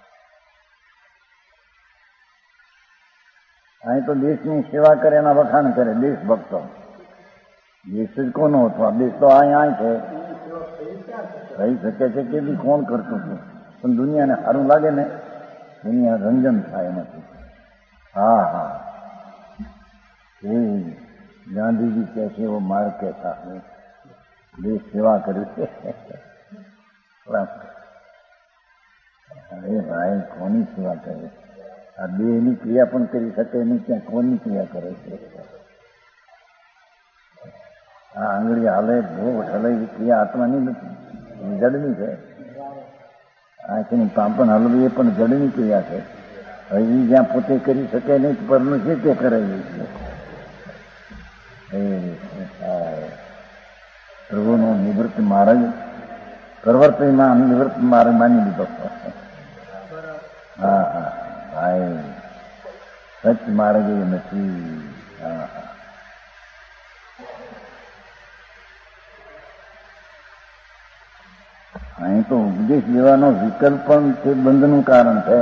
A: અહીં તો દેશની સેવા કરે એના વખાણ કરે દેશભક્તો. દેશ જ કોનો હતો? દેશ તો અહીંયા છે. રહી શકે છે કે બી કોણ કરતું હતું? પણ દુનિયાને સારું લાગે ને, દુનિયા રંજન થાય એમાંથી. હા હા એ ગાંધીજી કહે છે એવો માર્ગ કે સાથે દેશ સેવા કરી છે. અરે ભાઈ કોની સેવા કરે? આ દેહની ક્રિયા પણ કરી શકે નહીં, ત્યાં કોની ક્રિયા કરે છે? આ આંગળી હાલે ભોગ હલે એ ક્રિયા આત્માની નથી, જડની છે. આંખની પાંપણ હલવી એ પણ જડની ક્રિયા છે. હવે એ જ્યાં પોતે કરી શકે નહીં પરનું છે તે કરે છે. પ્રભુનો નિવૃત્ત માર્ગ પ્રવર્તનમાં નિવૃત્ત માર્ગ માની લીધો. હા હા ભાઈ સચ માર્ગ એ નથી. હા હા અહીં તો ઉપદેશ લેવાનો વિકલ્પ પણ તે બંધનું કારણ છે.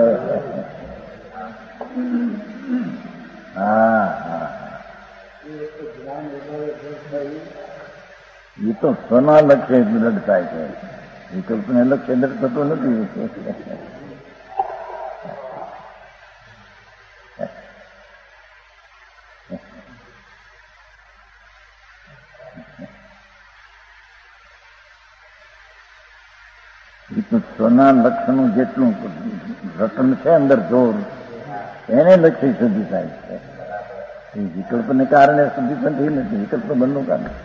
A: હા હા એ તો સ્વના લક્ષ્ય દ્રઢ થાય છે. વિકલ્પને લક્ષ્ય દ્રઢ થતો નથી. એ તો સ્વના લક્ષ્યનું જેટલું રતન છે અંદર જોર એને લક્ષ્ય સુધી થાય છે. એ વિકલ્પને કારણે સુધી પણ થઈ નથી. વિકલ્પ બંધનું કારણ છે.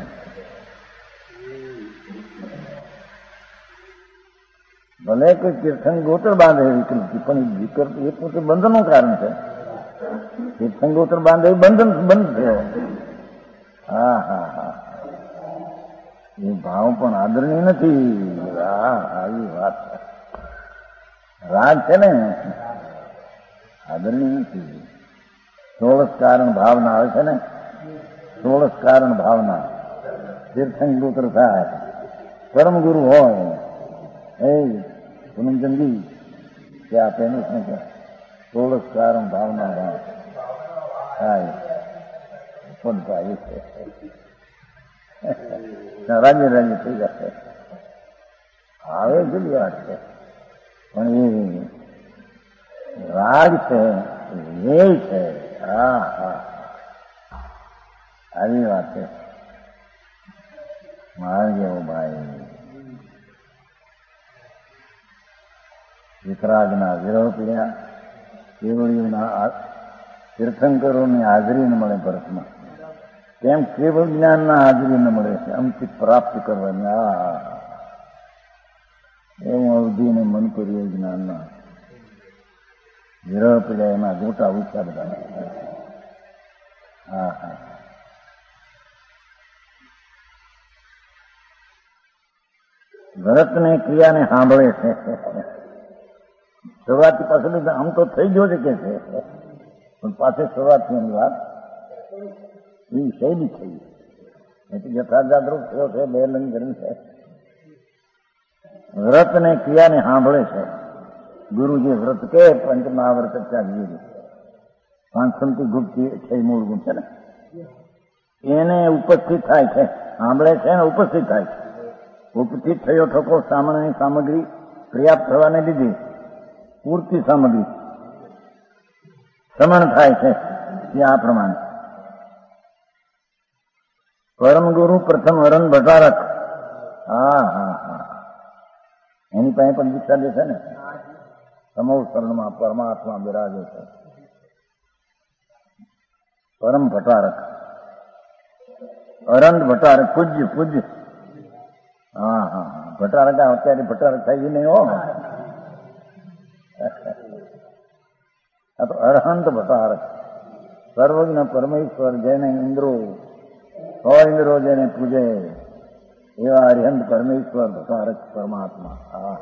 A: ભલે કોઈ તીર્થંગોત્ર બાંધે વિકલ્પથી, પણ વિકલ્પ એ પોતે બંધનનું કારણ છે. તીર્થંગોત્ર બાંધે એ બંધન બંધ થયો. હા હા હા એ ભાવ પણ આદરણીય નથી. હા આવી વાત રાગ છે ને આદરણીય નથી. સોળસ કારણ ભાવના આવે છે ને, સોળસ કારણ ભાવના તીર્થંગોત્ર થાય. પરમ ગુરુ હોય એ પૂનમચંદી કે આપે એનું શું સોળસ કારણ ભાવના થાય પણ થાય છે. રાજ્ય રાજ્ય થઈ જશે. આવે જુદી વાત છે, પણ એ રાગ છે, ધ્યેય છે. હા હા આવી વાત છે. મારે જેવો ભાઈ વિતરાગના વિરહ પીડ્યા, કેવળીઓના તીર્થંકરોની હાજરી ન મળે ભરતમાં, તેમ કેવળ જ્ઞાનના હાજરી ન મળે છે અમથી પ્રાપ્ત કરવાની. આ એવું અવધિને મન કર્યું જ્ઞાનના વિરહ પીડ્યા એના ગોટા ઉચ્ચા બધા. હા હા ભરતને ક્રિયાને સાંભળે છે. શરૂઆતથી પાછળ આમ તો થઈ ગયો છે કે છે, પણ પાછળ શરૂઆતની એની વાત એ શૈલી થઈ. એટલે યથાર્થ જાગૃત થયો છે. બે લંગન છે. વ્રત ને ક્રિયાને સાંભળે છે. ગુરુ જે વ્રત કે પંચમહાવ્રત ચાલી પાંચમથી ગુપ્ત છે મૂળ ગુણ છે ને, એને ઉપસ્થિત થાય છે, સાંભળે છે ને ઉપસ્થિત થાય છે. ઉપસ્થિત થયો ઠકો સામાન્ય સામગ્રી પર્યાપ્ત થવાને લીધે પૂરતી સામગ્રી શ્રમણ થાય છે. તે આ પ્રમાણે પરમ ગુરુ પ્રથમ હરણ ભટારક, હા હા હા એની પાસે પણ દીક્ષા દે છે ને. સમૂહ શરણમાં પરમાત્મા બિરાજે છે. પરમ ભટારક, અરંત ભટારક, પૂજ્ય પૂજ્ય. હા હા હા ભટારક અત્યારે ભટારક થઈ નહીં હો. આ તો અરહંત ભટારક, સર્વજ્ઞ પરમેશ્વર જેને ઇન્દ્રો સો ઇન્દ્રો જેને પૂજે એવા અરિહંત પરમેશ્વર ભટારક પરમાત્મા. હા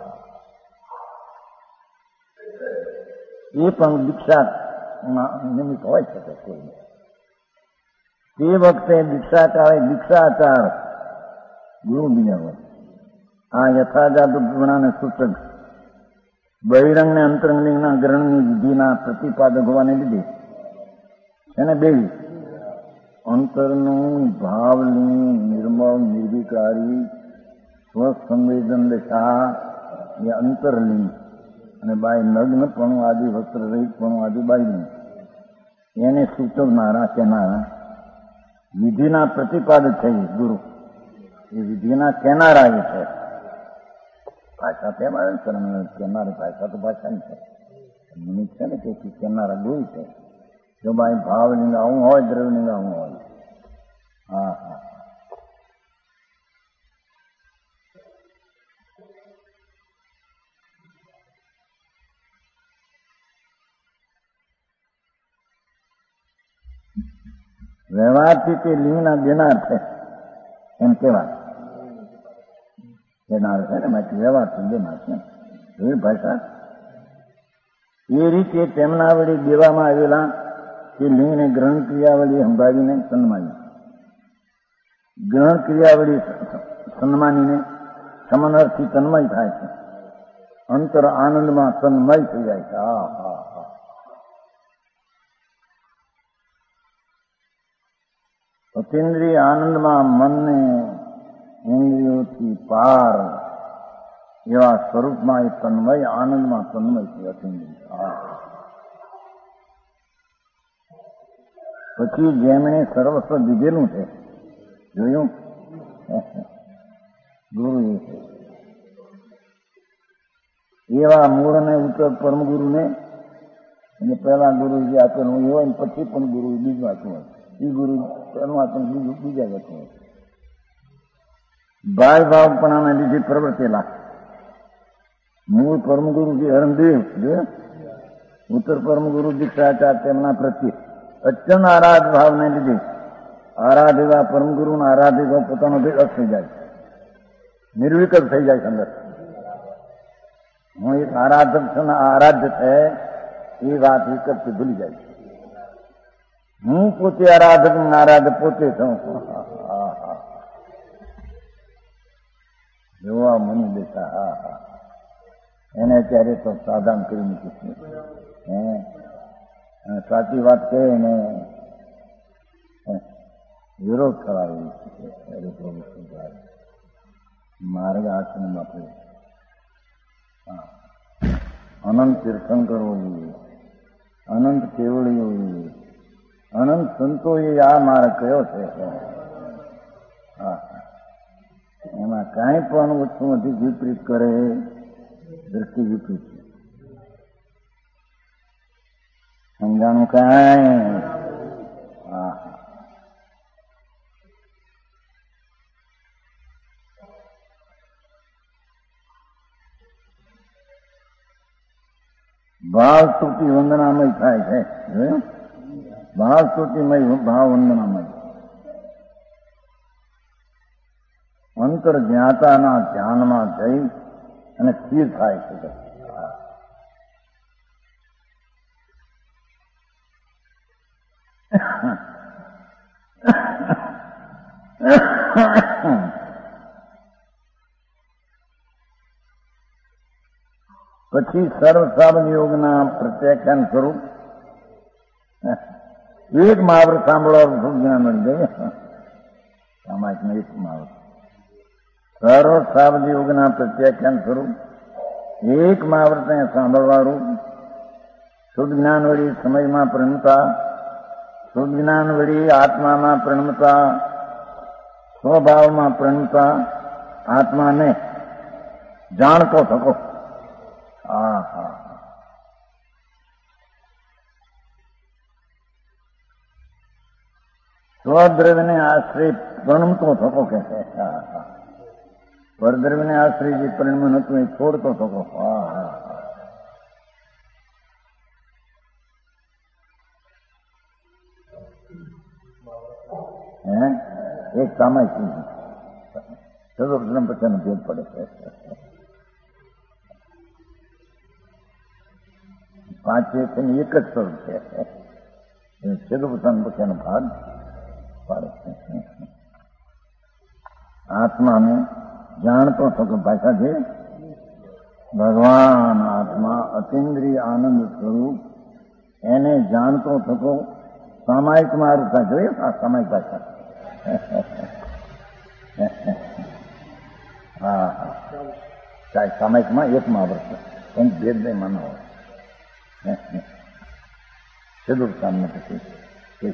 A: એ પણ દીક્ષા નિમિત્ત હોય શકે કોઈ. તે વખતે દીક્ષા કાળે દીક્ષાચાર ગુરુ બીજા હોય. આ યથાજાત ગુણાને સૂચક બહિરંગ ને અંતરંગલિંગના ગ્રહણની વિધિના પ્રતિપાદક હોવાને લીધે એને બે અંતરનું ભાવલિંગ નિર્મળ નિર્વિકારી સ્વસંવેદન દશા એ અંતરલિંગ અને બાય નગ્નપણું આદિ વસ્ત્ર રહિતપણું આદિ બાયલિંગ એને સૂચવનારા કેનારા વિધિના પ્રતિપાદક છે ગુરુ. એ વિધિના કેનારા એ છે. ભાષા તેમાં કેનારી ભાષા તો ભાષાની છે. નિમિત્ત છે ને તેથી કેનારા ગુરુ છે. જો ભાઈ ભાવલિંગ આવું હોય, દ્રવ્યલિંગ આવું હોય. હા હા વ્યવહારથી તે લિંગના દેનાર છે એમ કહેવાય. દેનાર છે ને માથી વ્યવહારથી દેનાર છે એવી ભાષા. એ રીતે તેમના વડે દેવામાં આવેલા તે લિંગને ગ્રહણ ક્રિયાવળી સંભાળીને સન્માની, ગ્રહણ ક્રિયાવળી સન્માનીને સમનર્થી તન્મય થાય છે. અંતર આનંદમાં તન્મય થઈ જાય છે. હા હા હા અતિન્દ્રિય આનંદમાં મનને ઇન્દ્રિયોથી પાર એવા સ્વરૂપમાં એ તન્મય આનંદમાં તન્મય છે અતિન્દ્રિય. પછી જેમણે સર્વસ્વ દીધેલું છે જોયું ગુરુ એ છે એવા મૂળ ને ઉત્તર પરમ ગુરુને અને પહેલા ગુરુ જે આપેલું એ હોય ને પછી પણ ગુરુ બીજું આપ્યું હોય. એ ગુરુ પરમાત્મા બીજું બીજા જતું હોય. ભાઈ ભાવપણાના લીધે પ્રવર્તેલા મૂળ પરમ ગુરુ જે હરણદેવ ઉત્તર પરમ ગુરુ દીક્ષાચાર તેમના પ્રત્યે અચંદ આરાધ ભાવને લીધે આરાધ એવા પરમ ગુરુના આરાધિત પોતાનો ભેદ થઈ જાય, નિર્વિકલ્પ થઈ જાય. અંદર હું એક આરાધક છું, આરાધ્ય છે એ વાત વિકલ્પથી ભૂલી જાય. હું પોતે આરાધક આરાધ પોતે છું. જોવા મની દેશા. હા હા એને અત્યારે તો સાધન કરી મૂકીશું. હે સાચી વાત કહે ને વિરોધ કરાવી માર્ગ આશ્રમ આપે. અનંત તીર્થન કરવું જોઈએ, અનંત કેવળીઓ જોઈએ, અનંત સંતોએ આ માર્ગ કયો છે. હા એમાં કાંઈ પણ વસ્તુ નથી વિપરીત કરે, દ્રષ્ટિ વિપરીત છે. સમજાણું કાંઈ? હા ભાવ સ્તુતિ વંદનામય થાય છે. ભાવ સ્તુતિમય ભાવ વંદનામય અંતર જ્ઞાતાના ધ્યાનમાં જઈ અને સ્થિર થાય છે. પછી સર્વસાબદ યોગના પ્રત્યાખ્યાન સ્વરૂપ એક મહાવૃત સાંભળવાનું ખૂબ જ્ઞાન મળી જાય. સામાયિકમાં એક મહાવૃત સર્વસાબદ યોગના પ્રત્યાખ્યાન સ્વરૂપ એક મહાવૃતને સાંભળવાનું શુદ્ધ જ્ઞાન વળી સમયમાં પ્રણમતા, શુદ્ધ જ્ઞાન વળી આત્મામાં પ્રણમતા, સ્વભાવમાં પ્રણમતા, આત્માને જાણતો થકો. હા હા સ્વદ્રવ્યને આશ્રય પ્રણમતો થકો કે છે. હા હા પરદ્રવ્યને આશ્રય જે પરિણમન હતું એ છોડતો થકો. હા હા હે એક સામાયિક સર્વપ્રથમ પછી ભેદ પડે છે. પાંચે છે ને એક જ સ્વરૂપ છે. સર્વપ્રથમ પછીનો ભાગ પાડે છે. આત્માને જાણતો થતો. ભાષા છે ભગવાન આત્મા અતિન્દ્રિય આનંદ સ્વરૂપ, એને જાણતો થતો. સામાયિક મારું જોયું. આ સામાયિક ભાષા. હા હા સામાયિકમાં એક મહાવૃત પણ ભેદ નહીં માનો હોય. ચતુર સામને પછી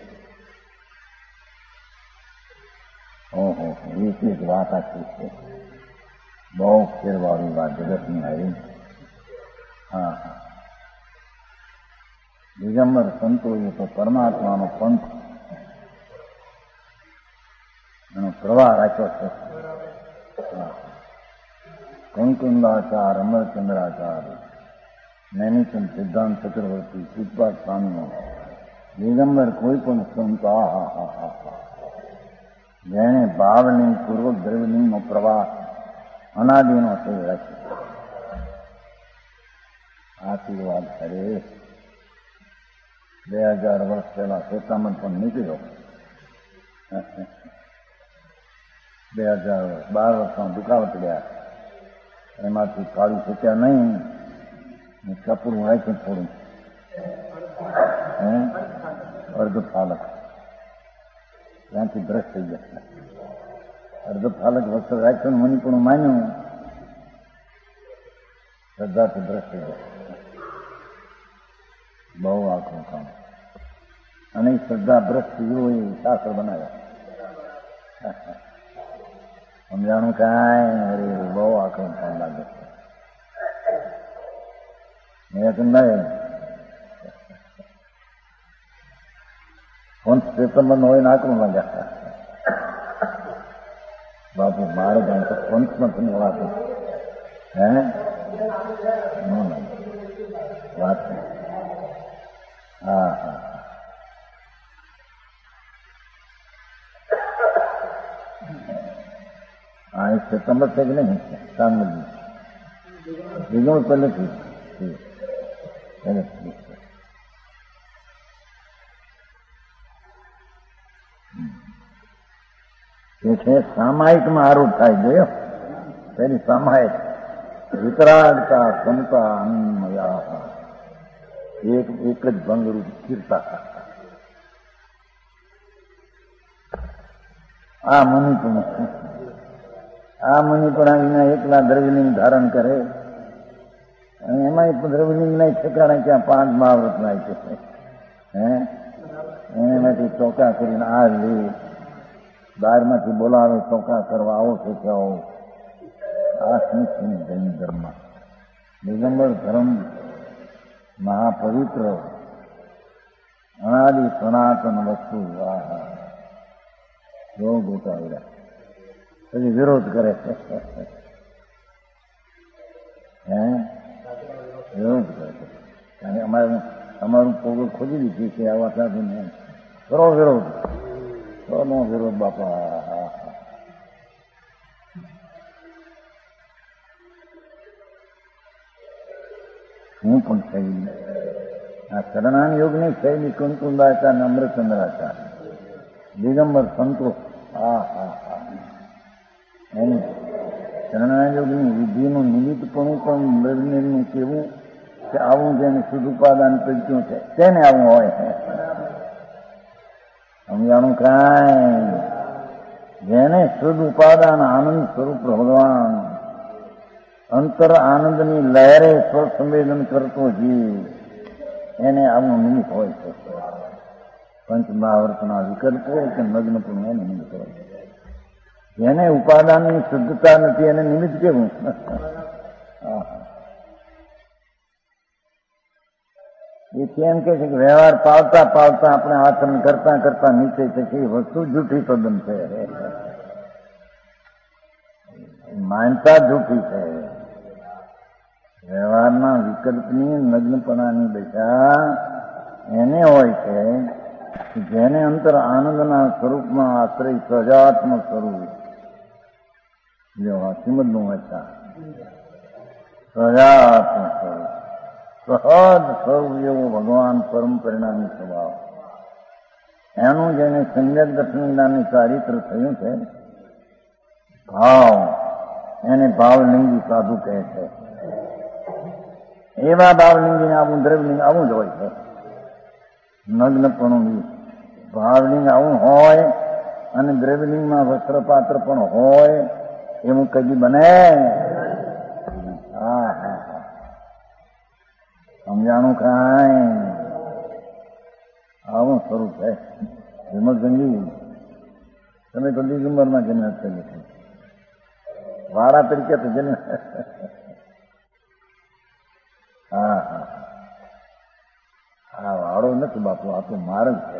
A: ઓહો એક એક વાત આખી છે. બહુ ફેરવાળી વાત જગતની આવી. હા હા દિગંબર સંતો એ તો પરમાત્માનો પંથ એનો પ્રવાહ રાખ્યો છે. કંકુંદાચાર, અમરચંદ્રાચાર, નૈમિચંદ સિદ્ધાંત ચક્રવર્તી, પૂજપાદ સ્વામીનો દિગંબર કોઈ પણ સંત આ હા હા હા હા જેણે ભાવલિંગ પૂર્વક દ્રવ્યલિંગનો પ્રવાહ અનાદિનો થઈ રાખ્યો. આશીર્વાદ કરે. બે હજાર વર્ષ પહેલા શેતામન પણ નીકળ્યો. બે હજાર વર્ષ બાર વર્ષમાં દુખાવત ગયા. એમાંથી કાઢી શક્યા નહીં. કપડું રાખ્યું થોડું હે અર્ધ ફાલક ત્યાંથી બ્રશ થઈ ગયા. અર્ધ ફાલક વસ્ત્ર રાખ્યું મને પણ માન્યું. શ્રદ્ધાથી બ્રશ થઈ ગયા. બહુ આખું કામ. અને શ્રદ્ધા બ્રશ થયું એ શાસ્ત્ર બનાવ્યા. સમજાણું કાંઈ અરે બહુ આખું કામ લાગે. મેં ફોન સ્ટેશન હોય નાખવું લાગ્યા. બાપુ મારે જાણ તો ફોન્સમાં તમે વાત હે વાત હા હા હા એ સપ્ટેમ્બર છે કે નહીં સાંગલી બીજું પહેલેથી પહેલેથી એ છે સામાયિકમાં આરોપ થાય જોયો. તેની સામાયિક વિતરાગતા ક્ષમતા અન્મયા એક એક જ ભંગરૂપ સ્થિરતા. આ મની પણ આ મની પણ આવીને એકલા દ્રવ્યલિંગ ધારણ કરે અને એમાંય દ્રવ્યલિંગ નહીં ઠેકાણે ક્યાં પાંચ મહાવ્રત નાય છે. હે એનાથી ચોકા કરીને આ લે બહારમાંથી બોલાવે ચોકા કરવા આવો છે કે આવો. આ શું છે જૈન ધર્મ દિગંબર ધર્મ મહાપવિત્ર અનાદિ સનાતન વસ્તુ. જો ગોટાવ્યા પછી વિરોધ કરે છે. હે વિરોધ કરે છે કારણ કે અમારે અમારું પોગળ ખોજી દીધી છે આવા સાથે કરો વિરોધ. નો વિરોધ બાપા. હું પણ શૈલી આ શરણાન યોગની શૈલી કુંકુંદાચાર ને અમૃતચંદ્રાચાર દિગંબર સંતોષ. હા હા હા એની શરણાયોગની વિધિનું નિમિત્તપણું પણ મૃગનું કેવું કે આવું જેને શુદ્ધ ઉપાદાન પ્રજ્ઞું છે તેને આવું હોય છે. સમજાણું કાંઈ જેને શુદ્ધ ઉપાદાન આનંદ સ્વરૂપ ભગવાન અંતર આનંદની લહેરે સ્વસંવેદન કરતો જીવ એને આવું નિમિત્ત હોય છે. પંચ મહાવર્તના વિકલ્પો કે નગ્ન પણ એને નિમિત્ત હોય છે. જેને ઉપાદાનની શુદ્ધતા નથી એને નિમિત્ત કેવું? એ કેમ કે છે કે વ્યવહાર પાવતા પાવતા આપણે આચરણ કરતા કરતા નીચે છે એ વસ્તુ જૂઠી તદ્દન છે. માનતા જૂઠી છે. વ્યવહારના વિકલ્પની નગ્નપણાની દશા એને હોય છે જેને અંતર આનંદના સ્વરૂપમાં આશ્રય સજાત્મ સ્વરૂપ જો શ્રીમદનું વાંચતા સજાત્મ સ્વરૂપ સહજ સ્વરૂપ એવો ભગવાન પરમ પરિણામી સ્વભાવ એનું જેને સમ્યક દર્શનદાનની ચારિત્ર થયું છે ભાવ એને ભાવલિંગી સાધુ કહે છે. એવા ભાવલિંગીને આવું દ્રવ્યલિંગ આવું જ હોય છે. નગ્નપણું ભાવલિંગ આવું હોય અને દ્રવ્યલિંગમાં વસ્ત્રપાત્ર પણ હોય એવું કદી બને? હા હા હા સમજાણું કાંઈ આવું સ્વરૂપ છે. હિંમતગંજી તમે તો દિગંબરમાં જન્મ થયેલી છે. વાળા તરીકે તો જન્મ. હા હા આ વાળો નથી બાપુ, આ તો માર્ગ છે.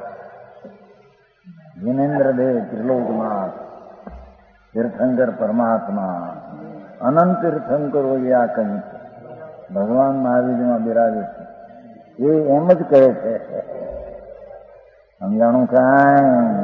A: જીનેન્દ્ર દેવ ત્રિલોકનાથ તીર્થંકર પરમાત્મા અનંત તીર્થંકરો એ આ કહ્યું છે. ભગવાન મહાવીરમાં બિરાજે છે એ એમ જ કહે છે. સમજાણું કાંઈ?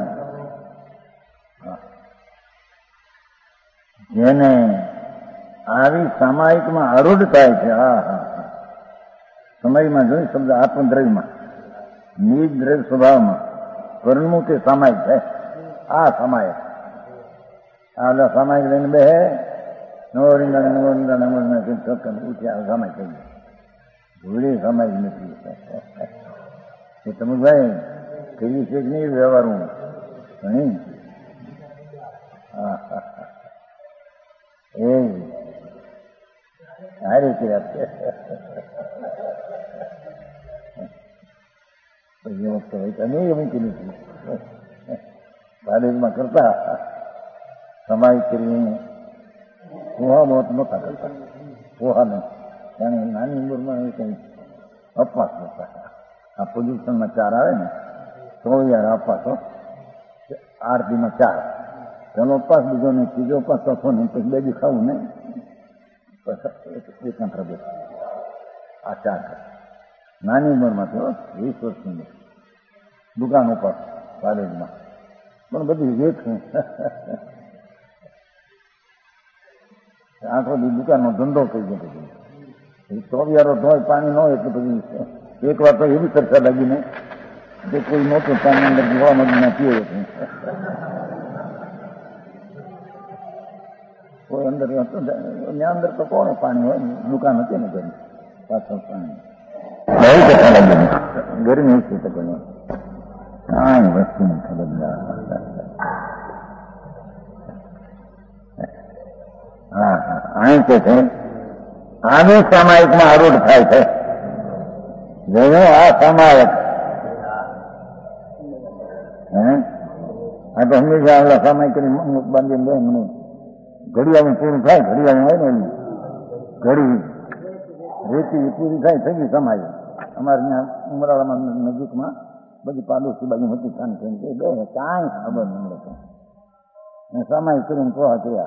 A: જેને આવી સામાયિકમાં આરૂઢ થાય છે. હા હા સમયમાં જોઈ શબ્દ આત્મદ્રવ્યમાં નિજ દ્રવ્ય સ્વભાવમાં પરણવું તે સામાયિક છે. આ સામાયિક આ સામાયિક લઈને બે નવરિંદા નવરિંદા નવરિંદા ઉઠ્યા સામાયિક થઈ ગયું. ભૂલી સામાયિક નથી. એ તમે ભાઈ કઈ છે કે નહીં વ્યવહારું ઘણી હા હા એ સારી વાત છે. કોલેજમાં કરતા સમાજ કરીને પોહા મોત નહોતા કરતા. પોહા નહીં જાણે નાની ઉંમરમાં કઈ અપવાસ કરતા. આ પોઝિશનમાં ચાર આવે ને તો યાર અપવાસો આરતીમાં ચાર પેલો અપવાસ બીજો ને ત્રીજો અપવાસ ચોથો ને પછી બે દી ખાવું ને એક પ્રભુ આ ચાર નાની ઉંમરમાં તો વીસ વર્ષની દુકાન ઉપર કોલેજમાં પણ બધી વેચું આખો દી દુકાનનો ધંધો કરી ગયો. પછી ચોવિયારો ધોય પાણી ન હોય એટલે પછી એક વાર તો એવી ચર્ચા લાગીને કે કોઈ મોટું પાણી અંદર જોવા નદીના પીએ કોઈ અંદર ત્યાં અંદર તો કોણ પાણી હોય દુકાન હતી ને તેની પાછળ પાણી બહુ કથા લાગી. ગરમી છે તો કોઈ કાંઈ વસ્તુની ખબર. હા હા અહીં કે છે આની સામાયિકમાં આરૂઢ થાય છે. જેને આ સામાયિક હે આ તો હંમેશા આવડા સામાયિક કરી બાંધીને બે મને ઘડિયાળું પૂરું થાય. ઘડિયાળું હોય ને ઘડી રેતી પૂરી થાય થઈ ગઈ સમાય. અમારે ત્યાં ઉમરાળામાં નજીકમાં બધી પાડોશી બાજુ હતી શાંતિ બે કાંઈ ખબર નહીં મળે. સમાય કરીને પોહા કર્યા.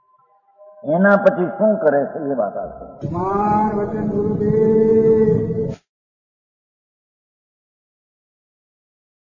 A: એના પછી શું કરે છે એ વાત આવશે.